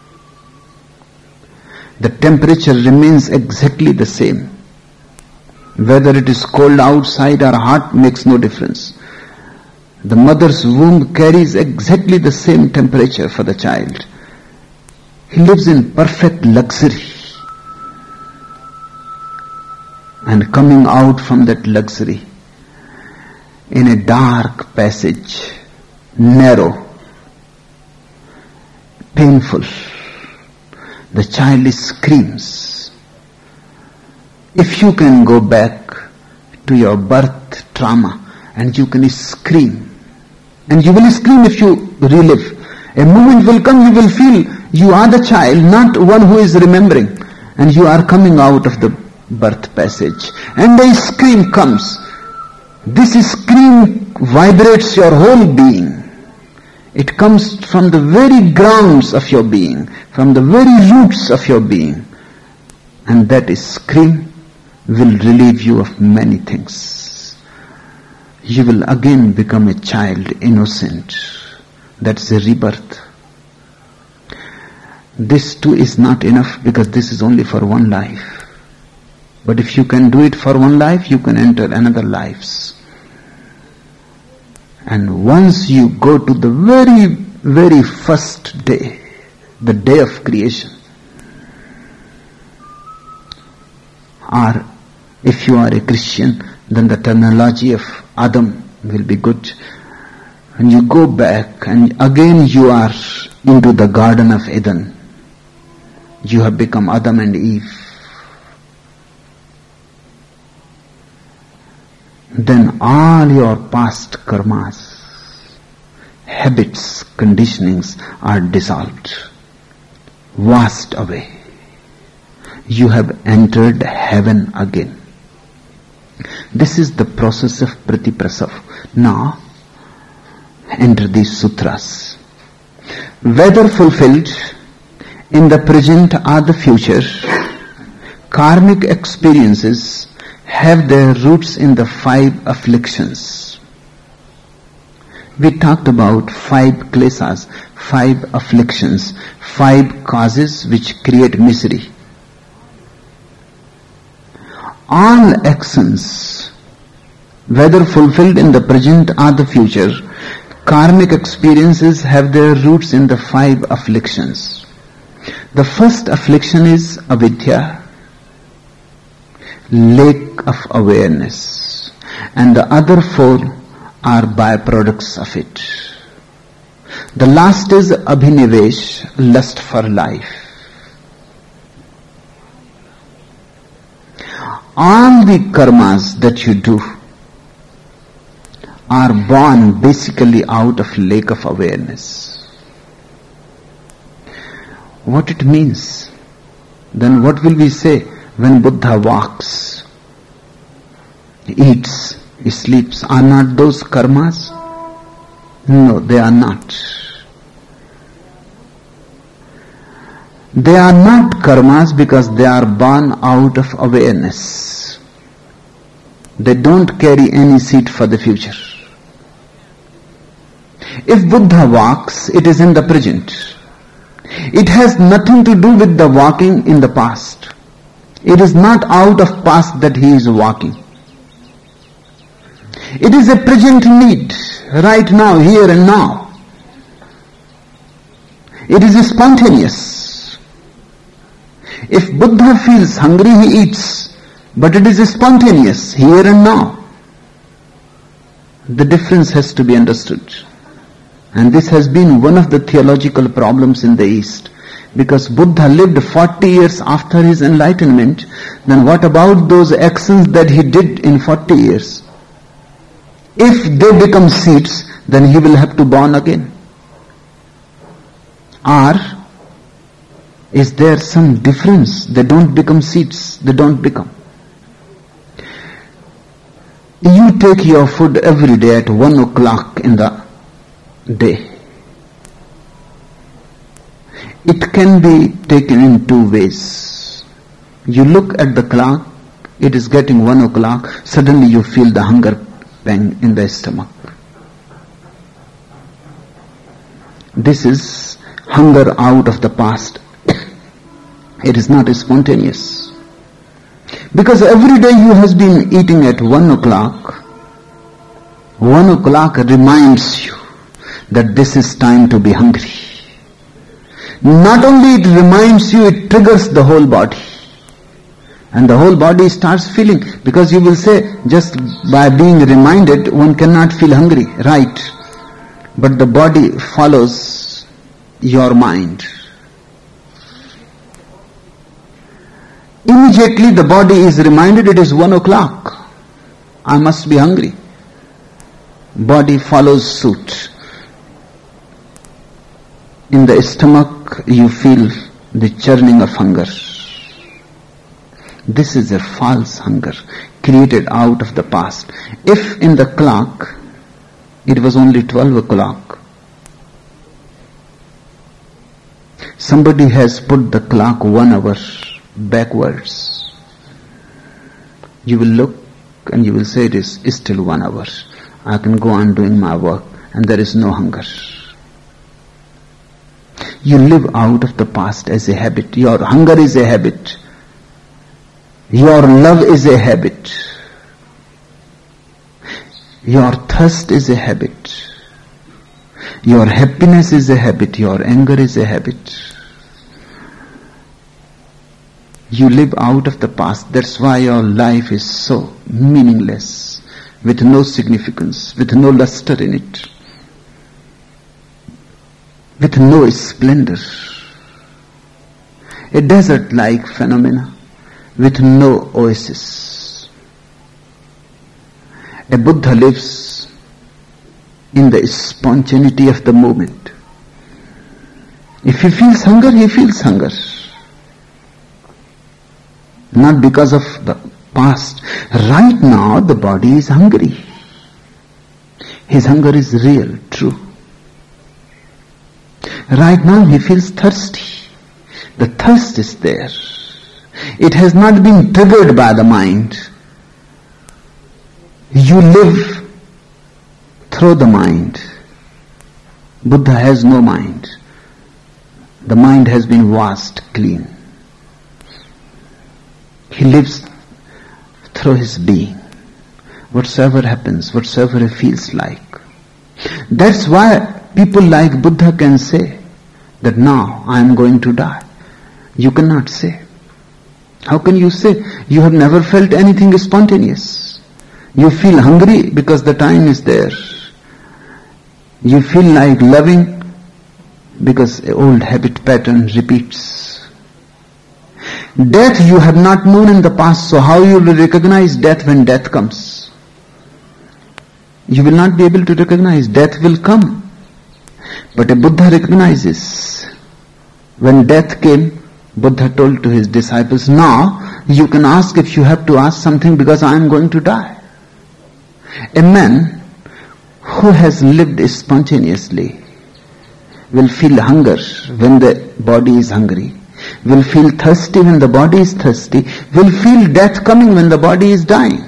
The temperature remains exactly the same. Whether it is cold outside or hot makes no difference. The mother's womb carries exactly the same temperature for the child. He lives in perfect luxury. And coming out from that luxury in a dark passage, narrow, painful, the child screams. If you can go back to your birth trauma and you can scream, and you will scream if you relive, a moment will come you will feel you are the child, not one who is remembering, and you are coming out of the birth passage, and the scream comes. This scream vibrates your whole being. It comes from the very grounds of your being, from the very roots of your being, and that scream will relieve you of many things. You will again become a child, innocent. That's a rebirth. This too is not enough, because this is only for one life. But if you can do it for one life, you can enter another lives. And once you go to the very, very first day, the day of creation, or if you are a Christian, then the terminology of Adam will be good. And you go back and again you are into the Garden of Eden. You have become Adam and Eve. Then all your past karmas, habits, conditionings are dissolved, washed away. You have entered heaven again. This is the process of Pratiprasav. Now, enter these sutras. Whether fulfilled in the present or the future, karmic experiences have their roots in the five afflictions. We talked about five klesas, five afflictions, five causes which create misery. All actions, whether fulfilled in the present or the future, karmic experiences have their roots in the five afflictions. The first affliction is avidya, lack of awareness, and the other four are byproducts of it. The last is abhinivesh, lust for life. All the karmas that you do are born basically out of lack of awareness. What it means? Then what will we say when Buddha walks, eats, sleeps? Are not those karmas? No, they are not. They are not karmas because they are born out of awareness. They don't carry any seed for the future. If Buddha walks, it is in the present. It has nothing to do with the walking in the past. It is not out of past that he is walking. It is a present need, right now, here and now. It is spontaneous. If Buddha feels hungry, he eats, but it is spontaneous, here and now. The difference has to be understood. And this has been one of the theological problems in the East. Because Buddha lived forty years after his enlightenment, then what about those actions that he did in forty years? If they become seeds, then he will have to born again. Or is there some difference? They don't become seeds, they don't become. You take your food every day at one o'clock in the day. It can be taken in two ways. You look at the clock, it is getting one o'clock, suddenly you feel the hunger pang in the stomach. This is hunger out of the past. It is not spontaneous. Because every day you have been eating at one o'clock, one o'clock reminds you that this is time to be hungry. Not only it reminds you, it triggers the whole body. And the whole body starts feeling, because you will say, just by being reminded, one cannot feel hungry. Right. But the body follows your mind. Immediately the body is reminded it is one o'clock. I must be hungry. Body follows suit. In the stomach you feel the churning of hunger. This is a false hunger created out of the past. If in the clock it was only twelve o'clock, somebody has put the clock one hour backwards, you will look and you will say it is still one hour. I can go on doing my work and there is no hunger. You live out of the past as a habit. Your hunger is a habit. Your love is a habit. Your thirst is a habit. Your happiness is a habit. Your anger is a habit. You live out of the past. That's why your life is so meaningless, with no significance, with no luster in it, with no splendor. A desert-like phenomena with no oasis. A Buddha lives in the spontaneity of the moment. If he feels hunger, he feels hunger. Not because of the past. Right now the body is hungry. His hunger is real, true. Right now he feels thirsty. The thirst is there. It has not been triggered by the mind. You live through the mind. Buddha has no mind. The mind has been washed clean. He lives through his being. Whatsoever happens, whatsoever he feels like. That's why people like Buddha can say that now I am going to die. You cannot say. How can you say? You have never felt anything spontaneous. You feel hungry because the time is there. You feel like loving because an old habit pattern repeats. Death you have not known in the past, so how you will recognize death when death comes? You will not be able to recognize. Death will come. But a Buddha recognizes. When death came, Buddha told to his disciples, now you can ask if you have to ask something because I am going to die. A man who has lived spontaneously will feel hunger when the body is hungry. will feel thirsty when the body is thirsty, will feel death coming when the body is dying.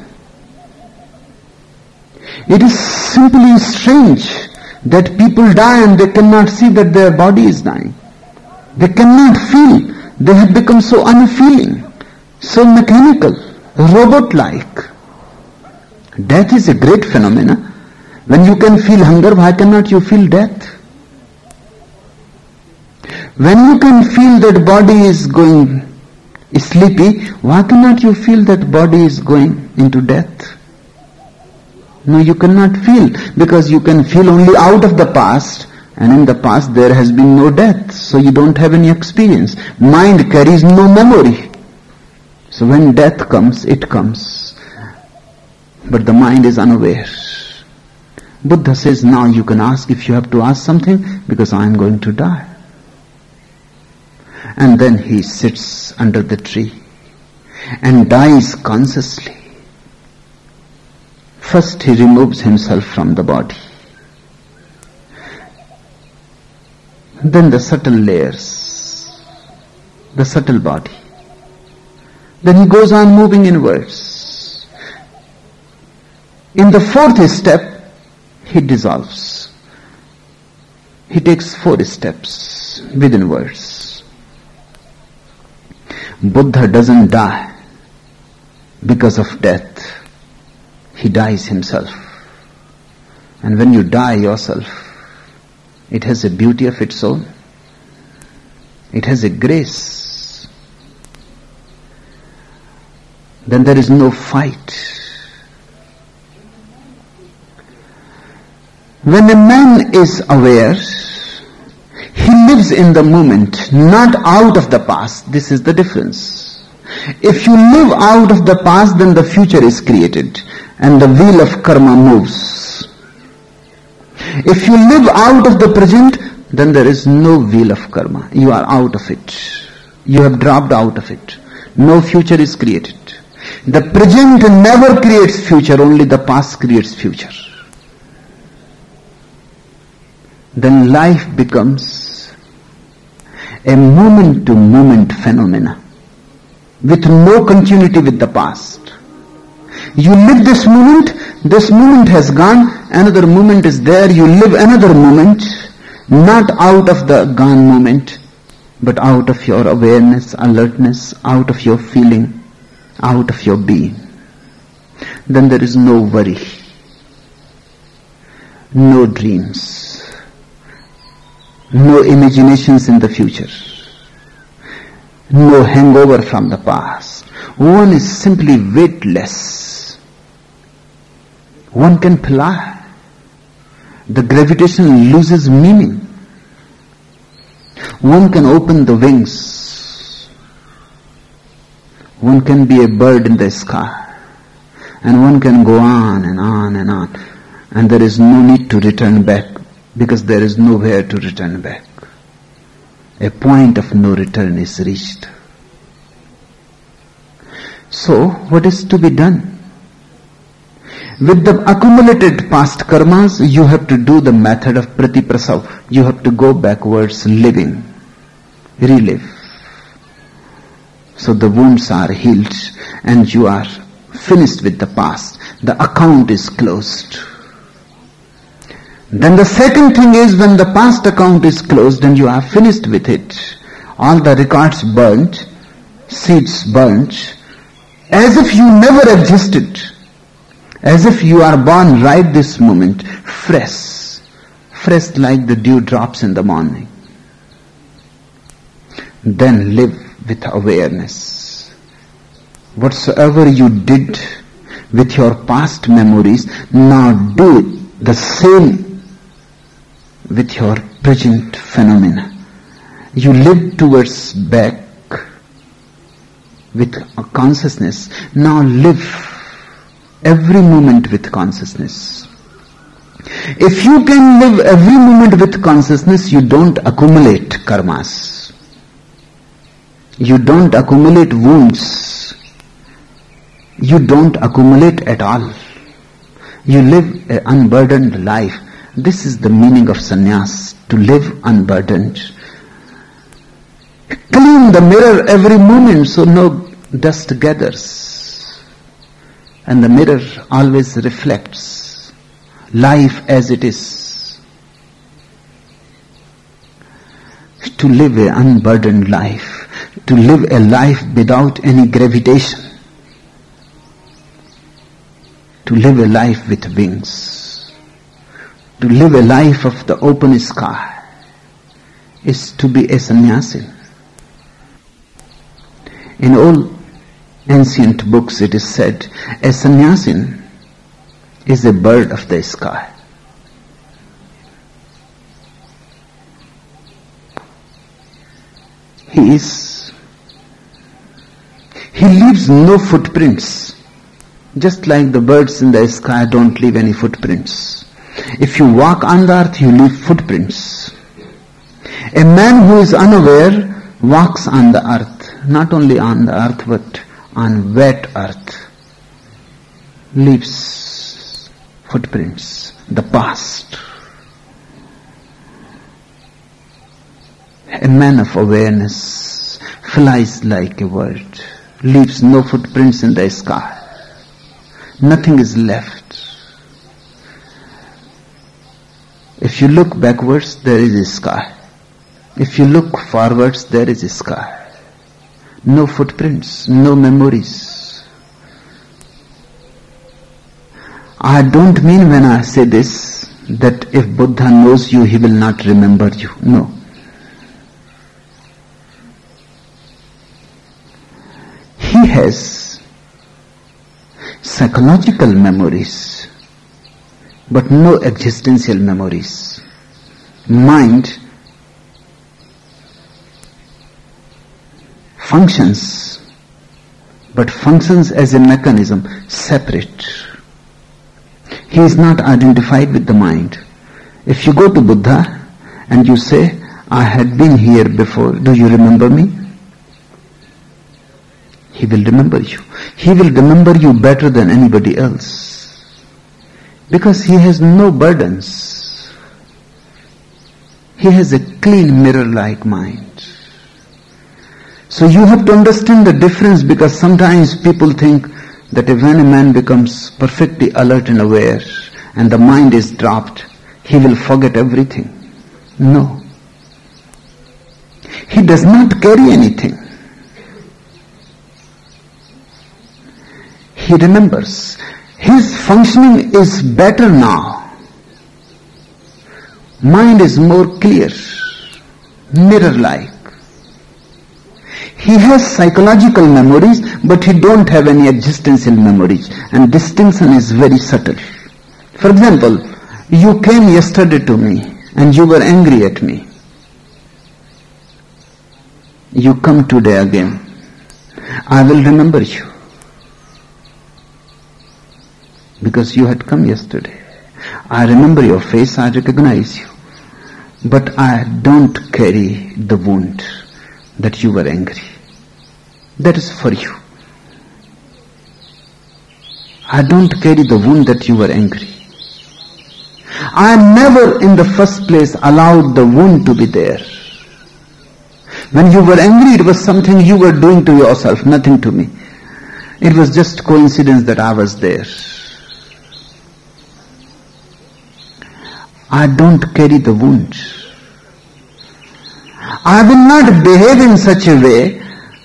It is simply strange that people die and they cannot see that their body is dying. They cannot feel. They have become so unfeeling, so mechanical, robot-like. Death is a great phenomenon. When you can feel hunger, why cannot you feel death? When you can feel that body is going sleepy, why cannot you feel that body is going into death? No, you cannot feel, because you can feel only out of the past, and in the past there has been no death, so you don't have any experience. Mind carries no memory. So when death comes, it comes. But the mind is unaware. Buddha says, now you can ask if you have to ask something, because I am going to die. And then he sits under the tree and dies consciously. First he removes himself from the body. Then the subtle layers, the subtle body. Then he goes on moving inwards. In the fourth step, he dissolves. He takes four steps withinwards. Buddha doesn't die because of death. He dies himself. And when you die yourself, it has a beauty of its own. It has a grace. Then there is no fight. When a man is aware, he lives in the moment, not out of the past. This is the difference. If you live out of the past, then the future is created and the wheel of karma moves. If you live out of the present, then there is no wheel of karma. You are out of it. You have dropped out of it. No future is created. The present never creates future, only the past creates future. Then life becomes a moment-to-moment phenomena with no continuity with the past. You live this moment, this moment has gone, another moment is there, you live another moment, not out of the gone moment, but out of your awareness, alertness, out of your feeling, out of your being. Then there is no worry, no dreams, no imaginations in the future, no hangover from the past. One is simply weightless. One can fly. The gravitation loses meaning. One can open the wings. One can be a bird in the sky. And one can go on and on and on. And there is no need to return back, because there is nowhere to return back. A point of no return is reached. So, what is to be done? With the accumulated past karmas, you have to do the method of pratiprasav. You have to go backwards living, relive. So the wounds are healed and you are finished with the past. The account is closed. Then the second thing is, when the past account is closed and you are finished with it, all the records burnt, seeds burnt, as if you never existed, as if you are born right this moment, fresh, fresh like the dew drops in the morning. Then live with awareness. Whatsoever you did with your past memories, now do the same with your present phenomena. You live towards back with a consciousness. Now live every moment with consciousness. If you can live every moment with consciousness, you don't accumulate karmas. You don't accumulate wounds. You don't accumulate at all. You live an unburdened life. This is the meaning of sannyas, to live unburdened. Clean the mirror every moment so no dust gathers. And the mirror always reflects life as it is. To live an unburdened life, to live a life without any gravitation, to live a life with wings, to live a life of the open sky, is to be a sannyasin. In all ancient books it is said, a sannyasin is a bird of the sky. He is, he leaves no footprints, just like the birds in the sky don't leave any footprints. If you walk on the earth, you leave footprints. A man who is unaware walks on the earth, not only on the earth but on wet earth, leaves footprints, the past. A man of awareness flies like a bird, leaves no footprints in the sky. Nothing is left. If you look backwards, there is a sky. If you look forwards, there is a sky. No footprints, no memories. I don't mean when I say this that if Buddha knows you, he will not remember you. No. He has psychological memories, but no existential memories. Mind functions, but functions as a mechanism, separate. He is not identified with the mind. If you go to Buddha and you say, I had been here before, do you remember me? He will remember you. He will remember you better than anybody else. Because he has no burdens. He has a clean mirror-like mind. So you have to understand the difference, because sometimes people think that if when a man becomes perfectly alert and aware and the mind is dropped, he will forget everything. No. He does not carry anything. He remembers. His functioning is better now. Mind is more clear, mirror-like. He has psychological memories, but he don't have any existential memories. And distinction is very subtle. For example, you came yesterday to me and you were angry at me. You come today again. I will remember you. Because you had come yesterday. I remember your face, I recognize you. But I don't carry the wound that you were angry. That is for you. I don't carry the wound that you were angry. I never in the first place allowed the wound to be there. When you were angry, it was something you were doing to yourself, nothing to me. It was just coincidence that I was there. I don't carry the wound. I will not behave in such a way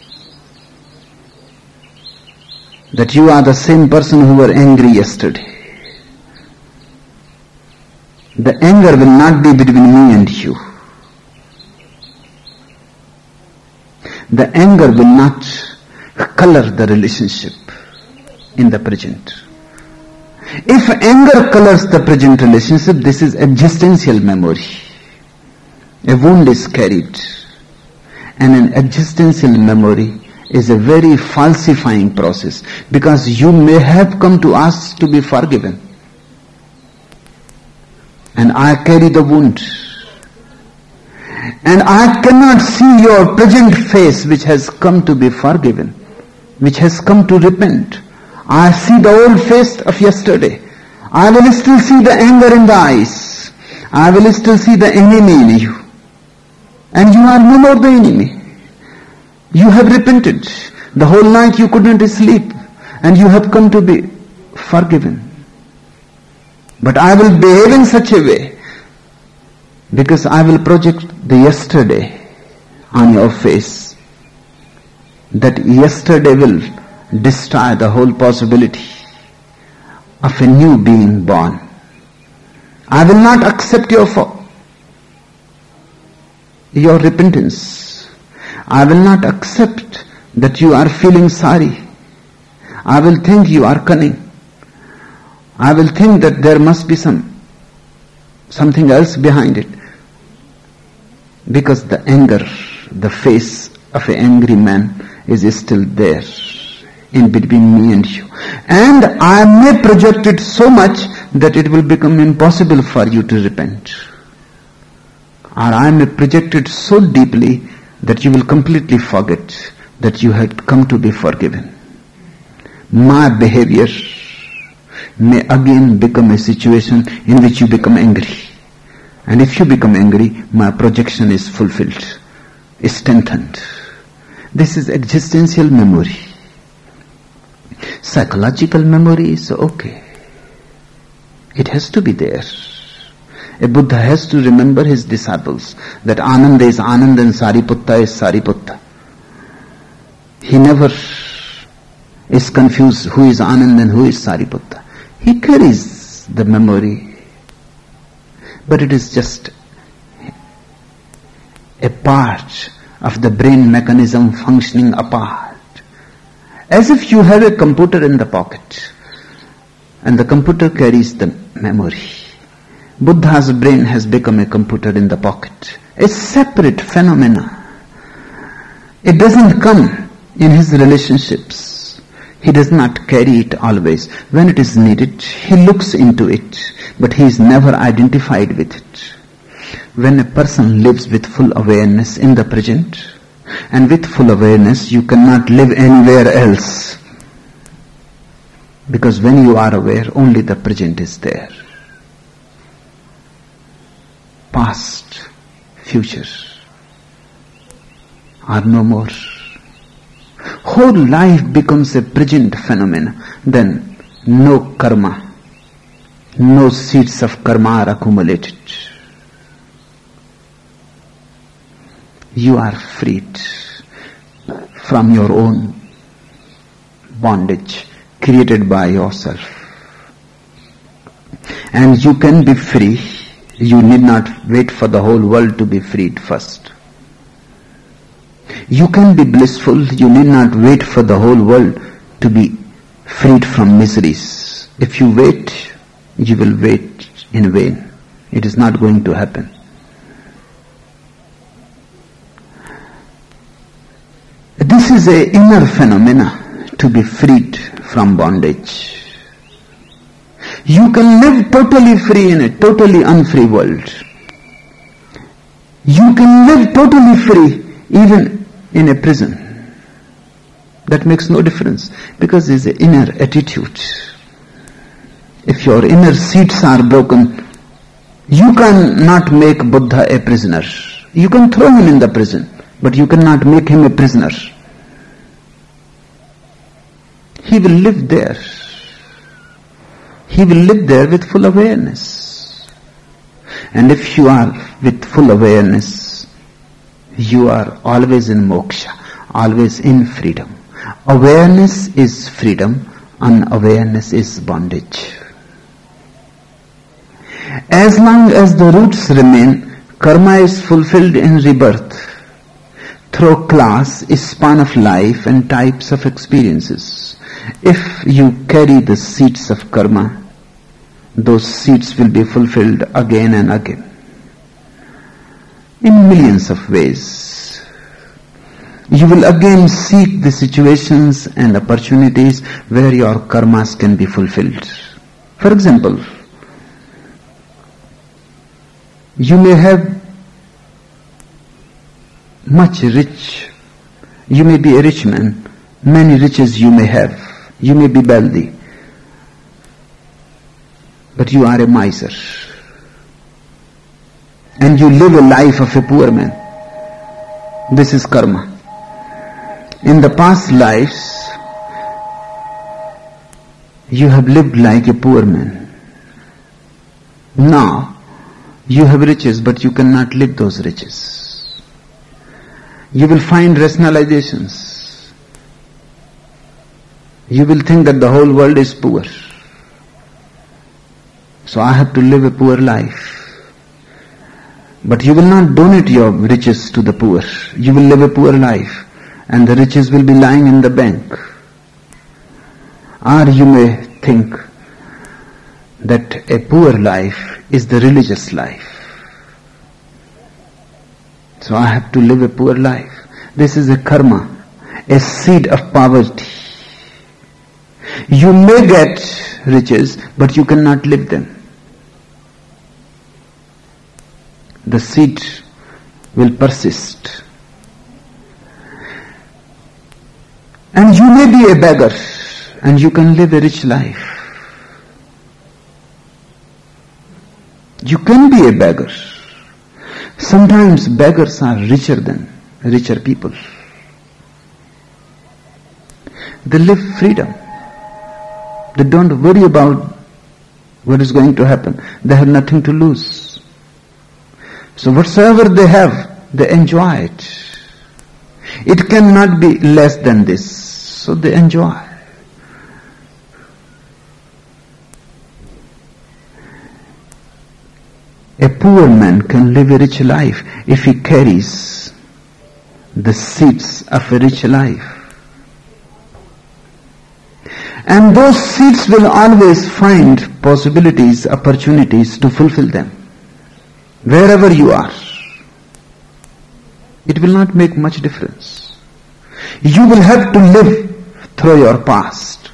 that you are the same person who were angry yesterday. The anger will not be between me and you. The anger will not color the relationship in the present. If anger colors the present relationship, this is existential memory. A wound is carried, and an existential memory is a very falsifying process, because you may have come to ask to be forgiven, and I carry the wound, and I cannot see your present face which has come to be forgiven, which has come to repent. I see the old face of yesterday. I will still see the anger in the eyes. I will still see the enemy in you. And you are no more the enemy. You have repented. The whole night you couldn't sleep, and you have come to be forgiven. But I will behave in such a way, because I will project the yesterday on your face. That yesterday will destroy the whole possibility of a new being born. I will not accept your for your repentance. I will not accept that you are feeling sorry. I will think you are cunning. I will think that there must be some something else behind it. Because the anger, the face of an angry man is still there in between me and you. And I may project it so much that it will become impossible for you to repent. Or I may project it so deeply that you will completely forget that you had come to be forgiven. My behavior may again become a situation in which you become angry. And if you become angry, my projection is fulfilled, is strengthened. This is existential memory. Psychological memory is okay. It has to be there. A Buddha has to remember his disciples that Ananda is Ananda and Sariputta is Sariputta. He never is confused who is Ananda and who is Sariputta. He carries the memory, but it is just a part of the brain mechanism functioning apart. As if you have a computer in the pocket and the computer carries the memory. Buddha's brain has become a computer in the pocket, a separate phenomena. It doesn't come in his relationships. He does not carry it always. When it is needed, he looks into it, but he is never identified with it. When a person lives with full awareness in the present, and with full awareness you cannot live anywhere else. Because when you are aware, only the present is there. Past, future are no more. Whole life becomes a present phenomenon. Then no karma, no seeds of karma are accumulated. You are freed from your own bondage created by yourself. And you can be free. You need not wait for the whole world to be freed first. You can be blissful. You need not wait for the whole world to be freed from miseries. If you wait, you will wait in vain. It is not going to happen. This is an inner phenomena, to be freed from bondage. You can live totally free in a totally unfree world. You can live totally free even in a prison. That makes no difference, because it's an inner attitude. If your inner seats are broken, you cannot make Buddha a prisoner. You can throw him in the prison, but you cannot make him a prisoner. He will live there. He will live there with full awareness. And if you are with full awareness, you are always in moksha, always in freedom. Awareness is freedom, unawareness is bondage. As long as the roots remain, karma is fulfilled in rebirth through class, span of life and types of experiences. If you carry the seeds of karma, those seeds will be fulfilled again and again in millions of ways. You will again seek the situations and opportunities where your karmas can be fulfilled. For example, you may have much rich, you may be a rich man, many riches you may have, you may be wealthy, but you are a miser. And you live a life of a poor man. This is karma. In the past lives, you have lived like a poor man. Now, you have riches, but you cannot live those riches. You will find rationalizations. You will think that the whole world is poor. So I have to live a poor life. But you will not donate your riches to the poor. You will live a poor life, and the riches will be lying in the bank. Or you may think that a poor life is the religious life. So I have to live a poor life. This is a karma, a seed of poverty. You may get riches, but you cannot live them. The seed will persist. And you may be a beggar, and you can live a rich life. You can be a beggar. Sometimes beggars are richer than richer people. They live freedom. They don't worry about what is going to happen. They have nothing to lose. So whatsoever they have, they enjoy it. It cannot be less than this. So they enjoy. A poor man can live a rich life if he carries the seeds of a rich life. And those seeds will always find possibilities, opportunities to fulfill them. Wherever you are, it will not make much difference. You will have to live through your past.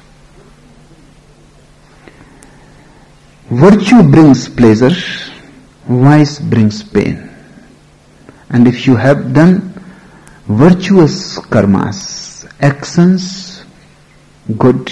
Virtue brings pleasure, vice brings pain. And if you have done virtuous karmas, actions, good,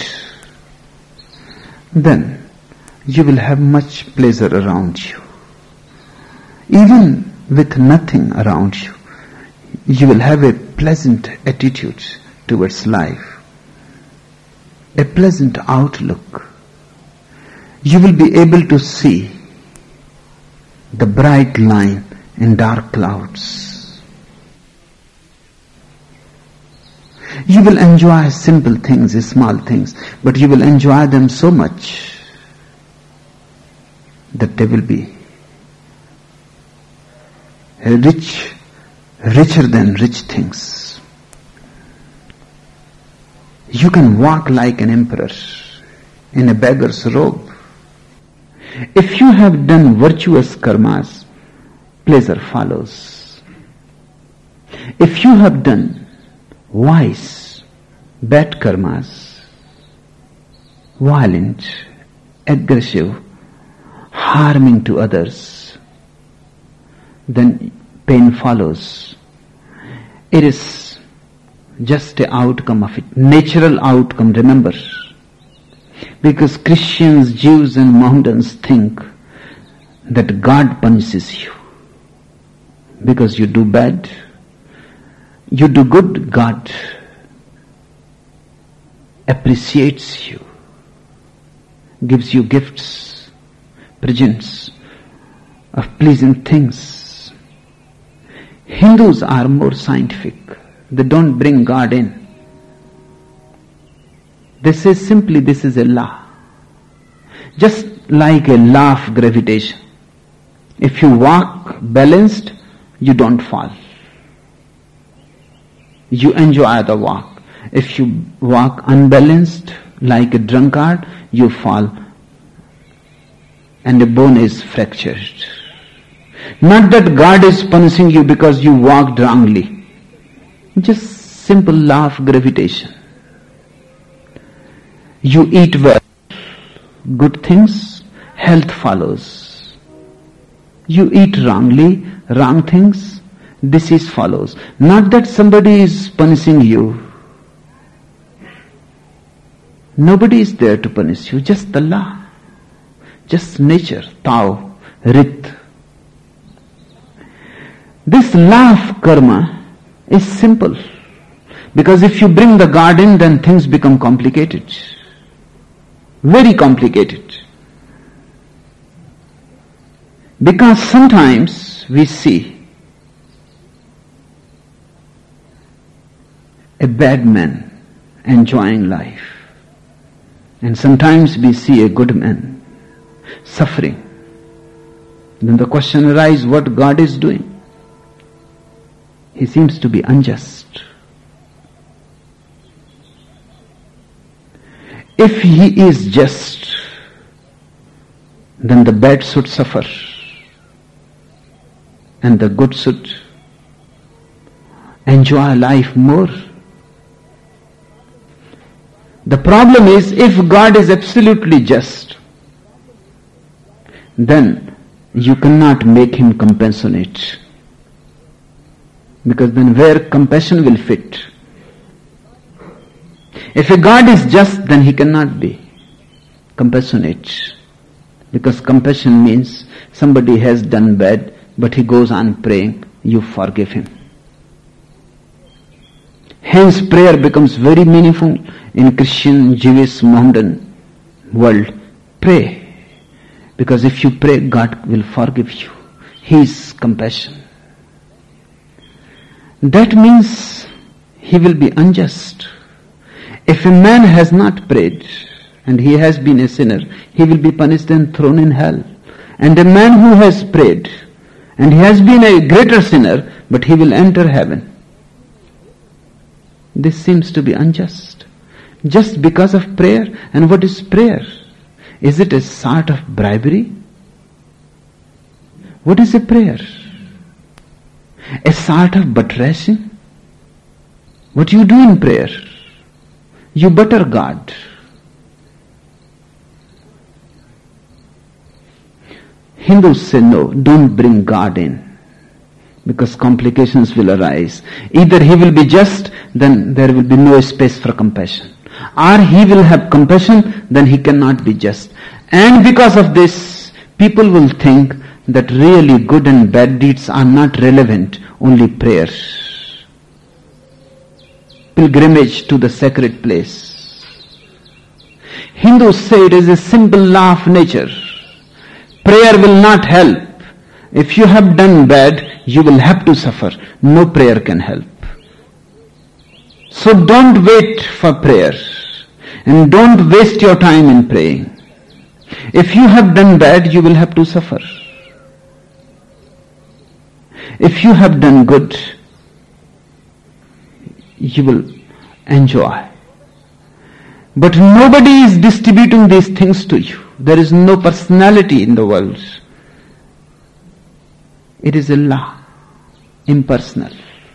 then you will have much pleasure around you. Even with nothing around you, you will have a pleasant attitude towards life, a pleasant outlook. You will be able to see the bright line in dark clouds. You will enjoy simple things, small things, but you will enjoy them so much that they will be rich, richer than rich things. You can walk like an emperor in a beggar's robe. If you have done virtuous karmas, pleasure follows. If you have done vice, bad karmas, violent, aggressive, harming to others, then pain follows. It is just an outcome of it, natural outcome, remember. Because Christians, Jews and Mohammedans think that God punishes you because you do bad. You do good, God appreciates you, gives you gifts, presents of pleasant things. Hindus are more scientific. They don't bring God in. They say simply this is a law. Just like a law of gravitation. If you walk balanced, you don't fall. You enjoy the walk. If you walk unbalanced, like a drunkard, you fall and the bone is fractured. Not that God is punishing you because you walked wrongly. Just simple law of gravitation. You eat well, good things, health follows. You eat wrongly, wrong things, disease follows. Not that somebody is punishing you. Nobody is there to punish you, just the law. Just nature, Tao, Rit. This law of karma is simple, Because if you bring the God in, then things become complicated. Very complicated. Because sometimes we see a bad man enjoying life, and sometimes we see a good man suffering. Then the question arises, what God is doing? He seems to be unjust. If he is just, then the bad should suffer and the good should enjoy life more. The problem is, if God is absolutely just, then you cannot make him compassionate. Because then where compassion will fit? If a God is just, then he cannot be compassionate. Because compassion means somebody has done bad, but he goes on praying, you forgive him. Hence prayer becomes very meaningful in Christian, Jewish, Mohammedan world. Pray. Because if you pray, God will forgive you. He is compassion. That means he will be unjust. If a man has not prayed and he has been a sinner, he will be punished and thrown in hell. And a man who has prayed and he has been a greater sinner, but he will enter heaven. This seems to be unjust. Just because of prayer. And what is prayer? Is it a sort of bribery? What is a prayer? A sort of buttressing? What do you do in prayer? You butter God. Hindus say no, don't bring God in, because complications will arise. Either he will be just, then there will be no space for compassion. Or he will have compassion, then he cannot be just. And because of this, people will think that really good and bad deeds are not relevant, only prayers. Pilgrimage to the sacred place. Hindus say it is a simple law of nature. Prayer will not help. If you have done bad, you will have to suffer. No prayer can help. So don't wait for prayer. And don't waste your time in praying. If you have done bad, you will have to suffer. If you have done good, you will enjoy. But nobody is distributing these things to you. There is no personality in the world. It is a law, impersonal.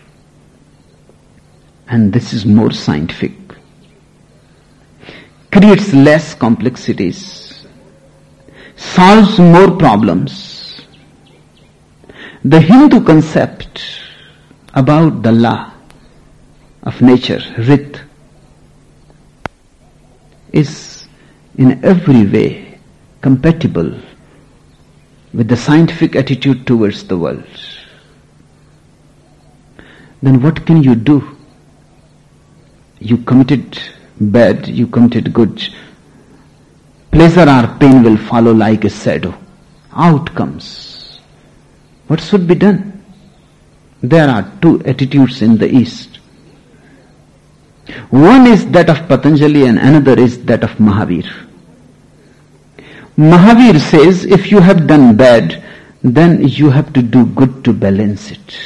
And this is more scientific. Creates less complexities. Solves more problems. The Hindu concept about the law of nature, Rit, is in every way compatible with the scientific attitude towards the world. Then what can you do? You committed bad, you committed good. Pleasure or pain will follow like a shadow. Outcomes. What should be done? There are two attitudes in the East. One is that of Patanjali and another is that of Mahavir. Mahavir says, if you have done bad, then you have to do good to balance it.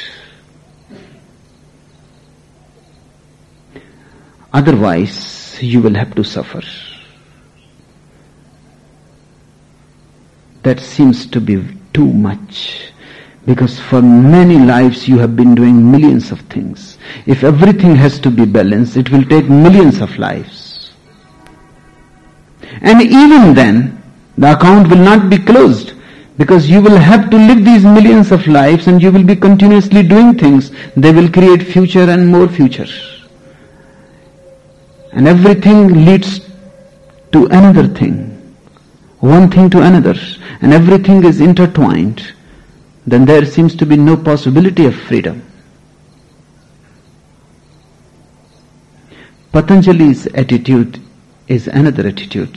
Otherwise, you will have to suffer. That seems to be too much. Because for many lives you have been doing millions of things. If everything has to be balanced, it will take millions of lives. And even then, the account will not be closed. Because you will have to live these millions of lives and you will be continuously doing things. They will create future and more future. And everything leads to another thing. One thing to another. And everything is intertwined. Then there seems to be no possibility of freedom. Patanjali's attitude is another attitude.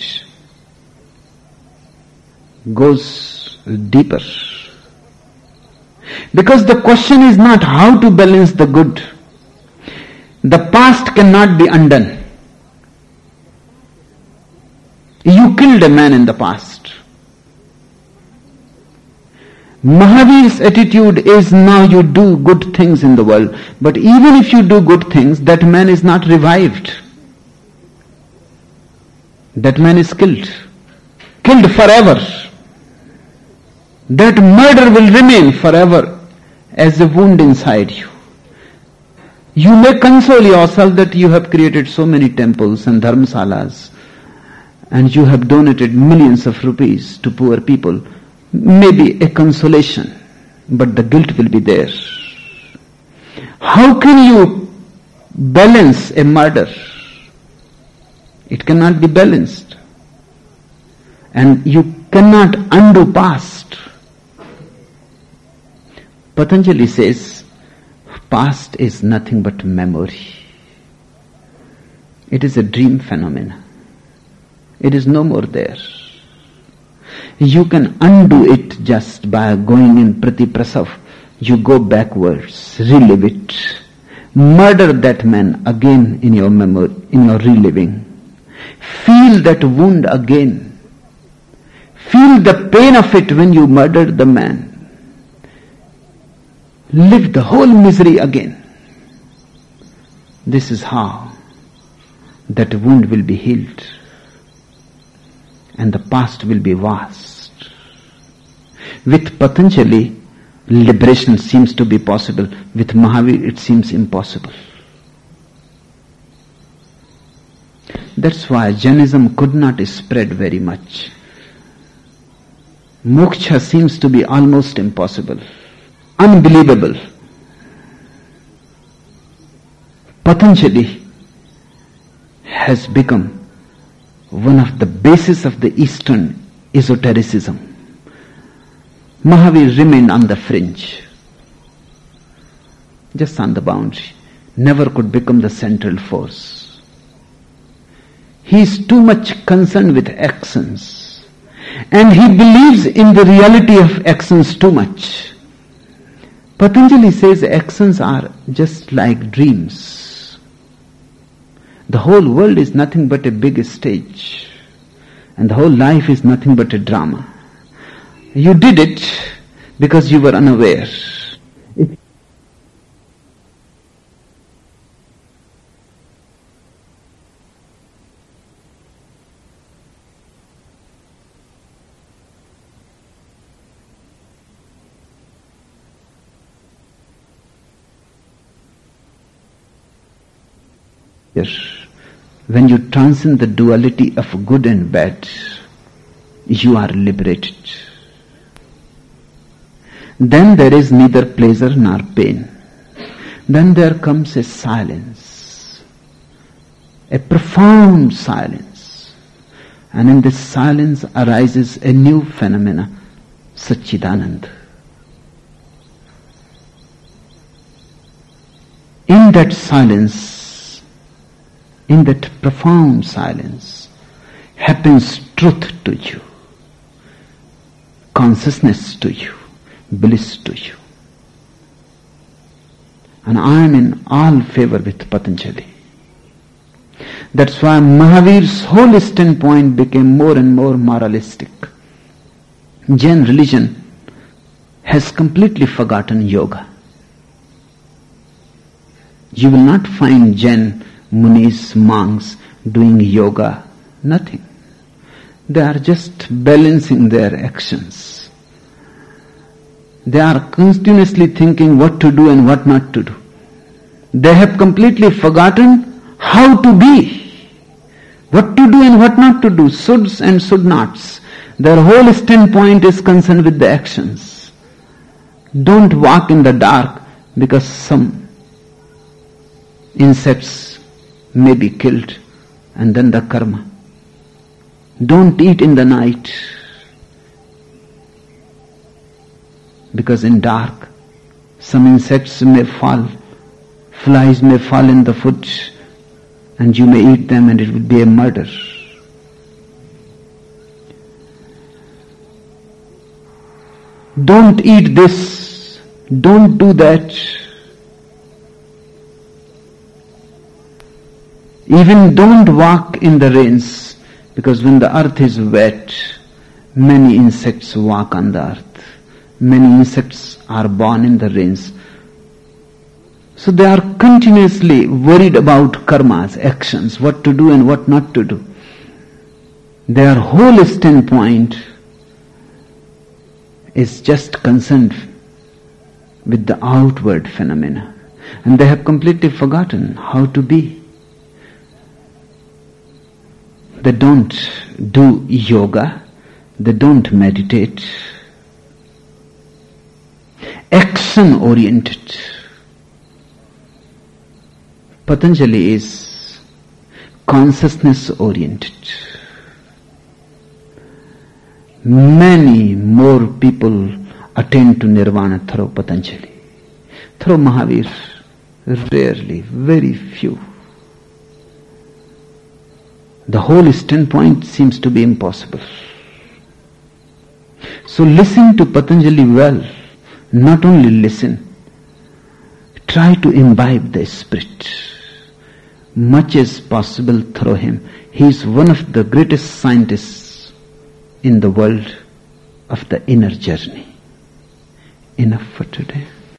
Goes deeper. Because the question is not how to balance the good. The past cannot be undone. You killed a man in the past. Mahavir's attitude is now you do good things in the world, but even if you do good things, that man is not revived. That man is killed. Killed forever. That murder will remain forever as a wound inside you. You may console yourself that you have created so many temples and dharmasalas and you have donated millions of rupees to poor people. Maybe a consolation, but the guilt will be there. How can you balance a murder? It cannot be balanced. And you cannot undo past. Patanjali says, past is nothing but memory. It is a dream phenomenon. It is no more there. You can undo it just by going in pratiprasav. You go backwards, relive it. Murder that man again in your memory, in your reliving. Feel that wound again. Feel the pain of it when you murdered the man. Live the whole misery again. This is how that wound will be healed. And the past will be vast. With Patanjali, liberation seems to be possible. With Mahavir, it seems impossible. That's why Jainism could not spread very much. Moksha seems to be almost impossible. Unbelievable. Patanjali has become one of the bases of the Eastern esotericism. Mahavir remained on the fringe, just on the boundary, never could become the central force. He is too much concerned with actions, and he believes in the reality of actions too much. Patanjali says actions are just like dreams. The whole world is nothing but a big stage, and the whole life is nothing but a drama. You did it because you were unaware. If When you transcend the duality of good and bad, you are liberated. Then there is neither pleasure nor pain. Then there comes a silence, a profound silence. And in this silence arises a new phenomena, Satchidananda. In that silence, in that profound silence, happens truth to you, consciousness to you, bliss to you. And I am in all favor with Patanjali. That's why Mahavir's whole standpoint became more and more moralistic. Jain religion has completely forgotten yoga. You will not find Jain munis, monks doing yoga, nothing. They are just balancing their actions. They are continuously thinking what to do and what not to do. They have completely forgotten how to be, what to do and what not to do, shoulds and should nots. Their whole standpoint is concerned with the actions. Don't walk in the dark because some insects may be killed and then the karma. Don't eat in the night because in dark some insects may fall, flies may fall in the food and you may eat them and it would be a murder. Don't eat this, don't do that. Even don't walk in the rains, because when the earth is wet, many insects walk on the earth. Many insects are born in the rains. So they are continuously worried about karmas, actions, what to do and what not to do. Their whole standpoint is just concerned with the outward phenomena. And they have completely forgotten how to be. They don't do yoga, they don't meditate. Action oriented. Patanjali is consciousness oriented. Many more people attain to nirvana through Patanjali. Through Mahavir, rarely, very few. The whole standpoint seems to be impossible. So listen to Patanjali well. Not only listen, try to imbibe the spirit much as possible through him. He is one of the greatest scientists in the world of the inner journey. Enough for today.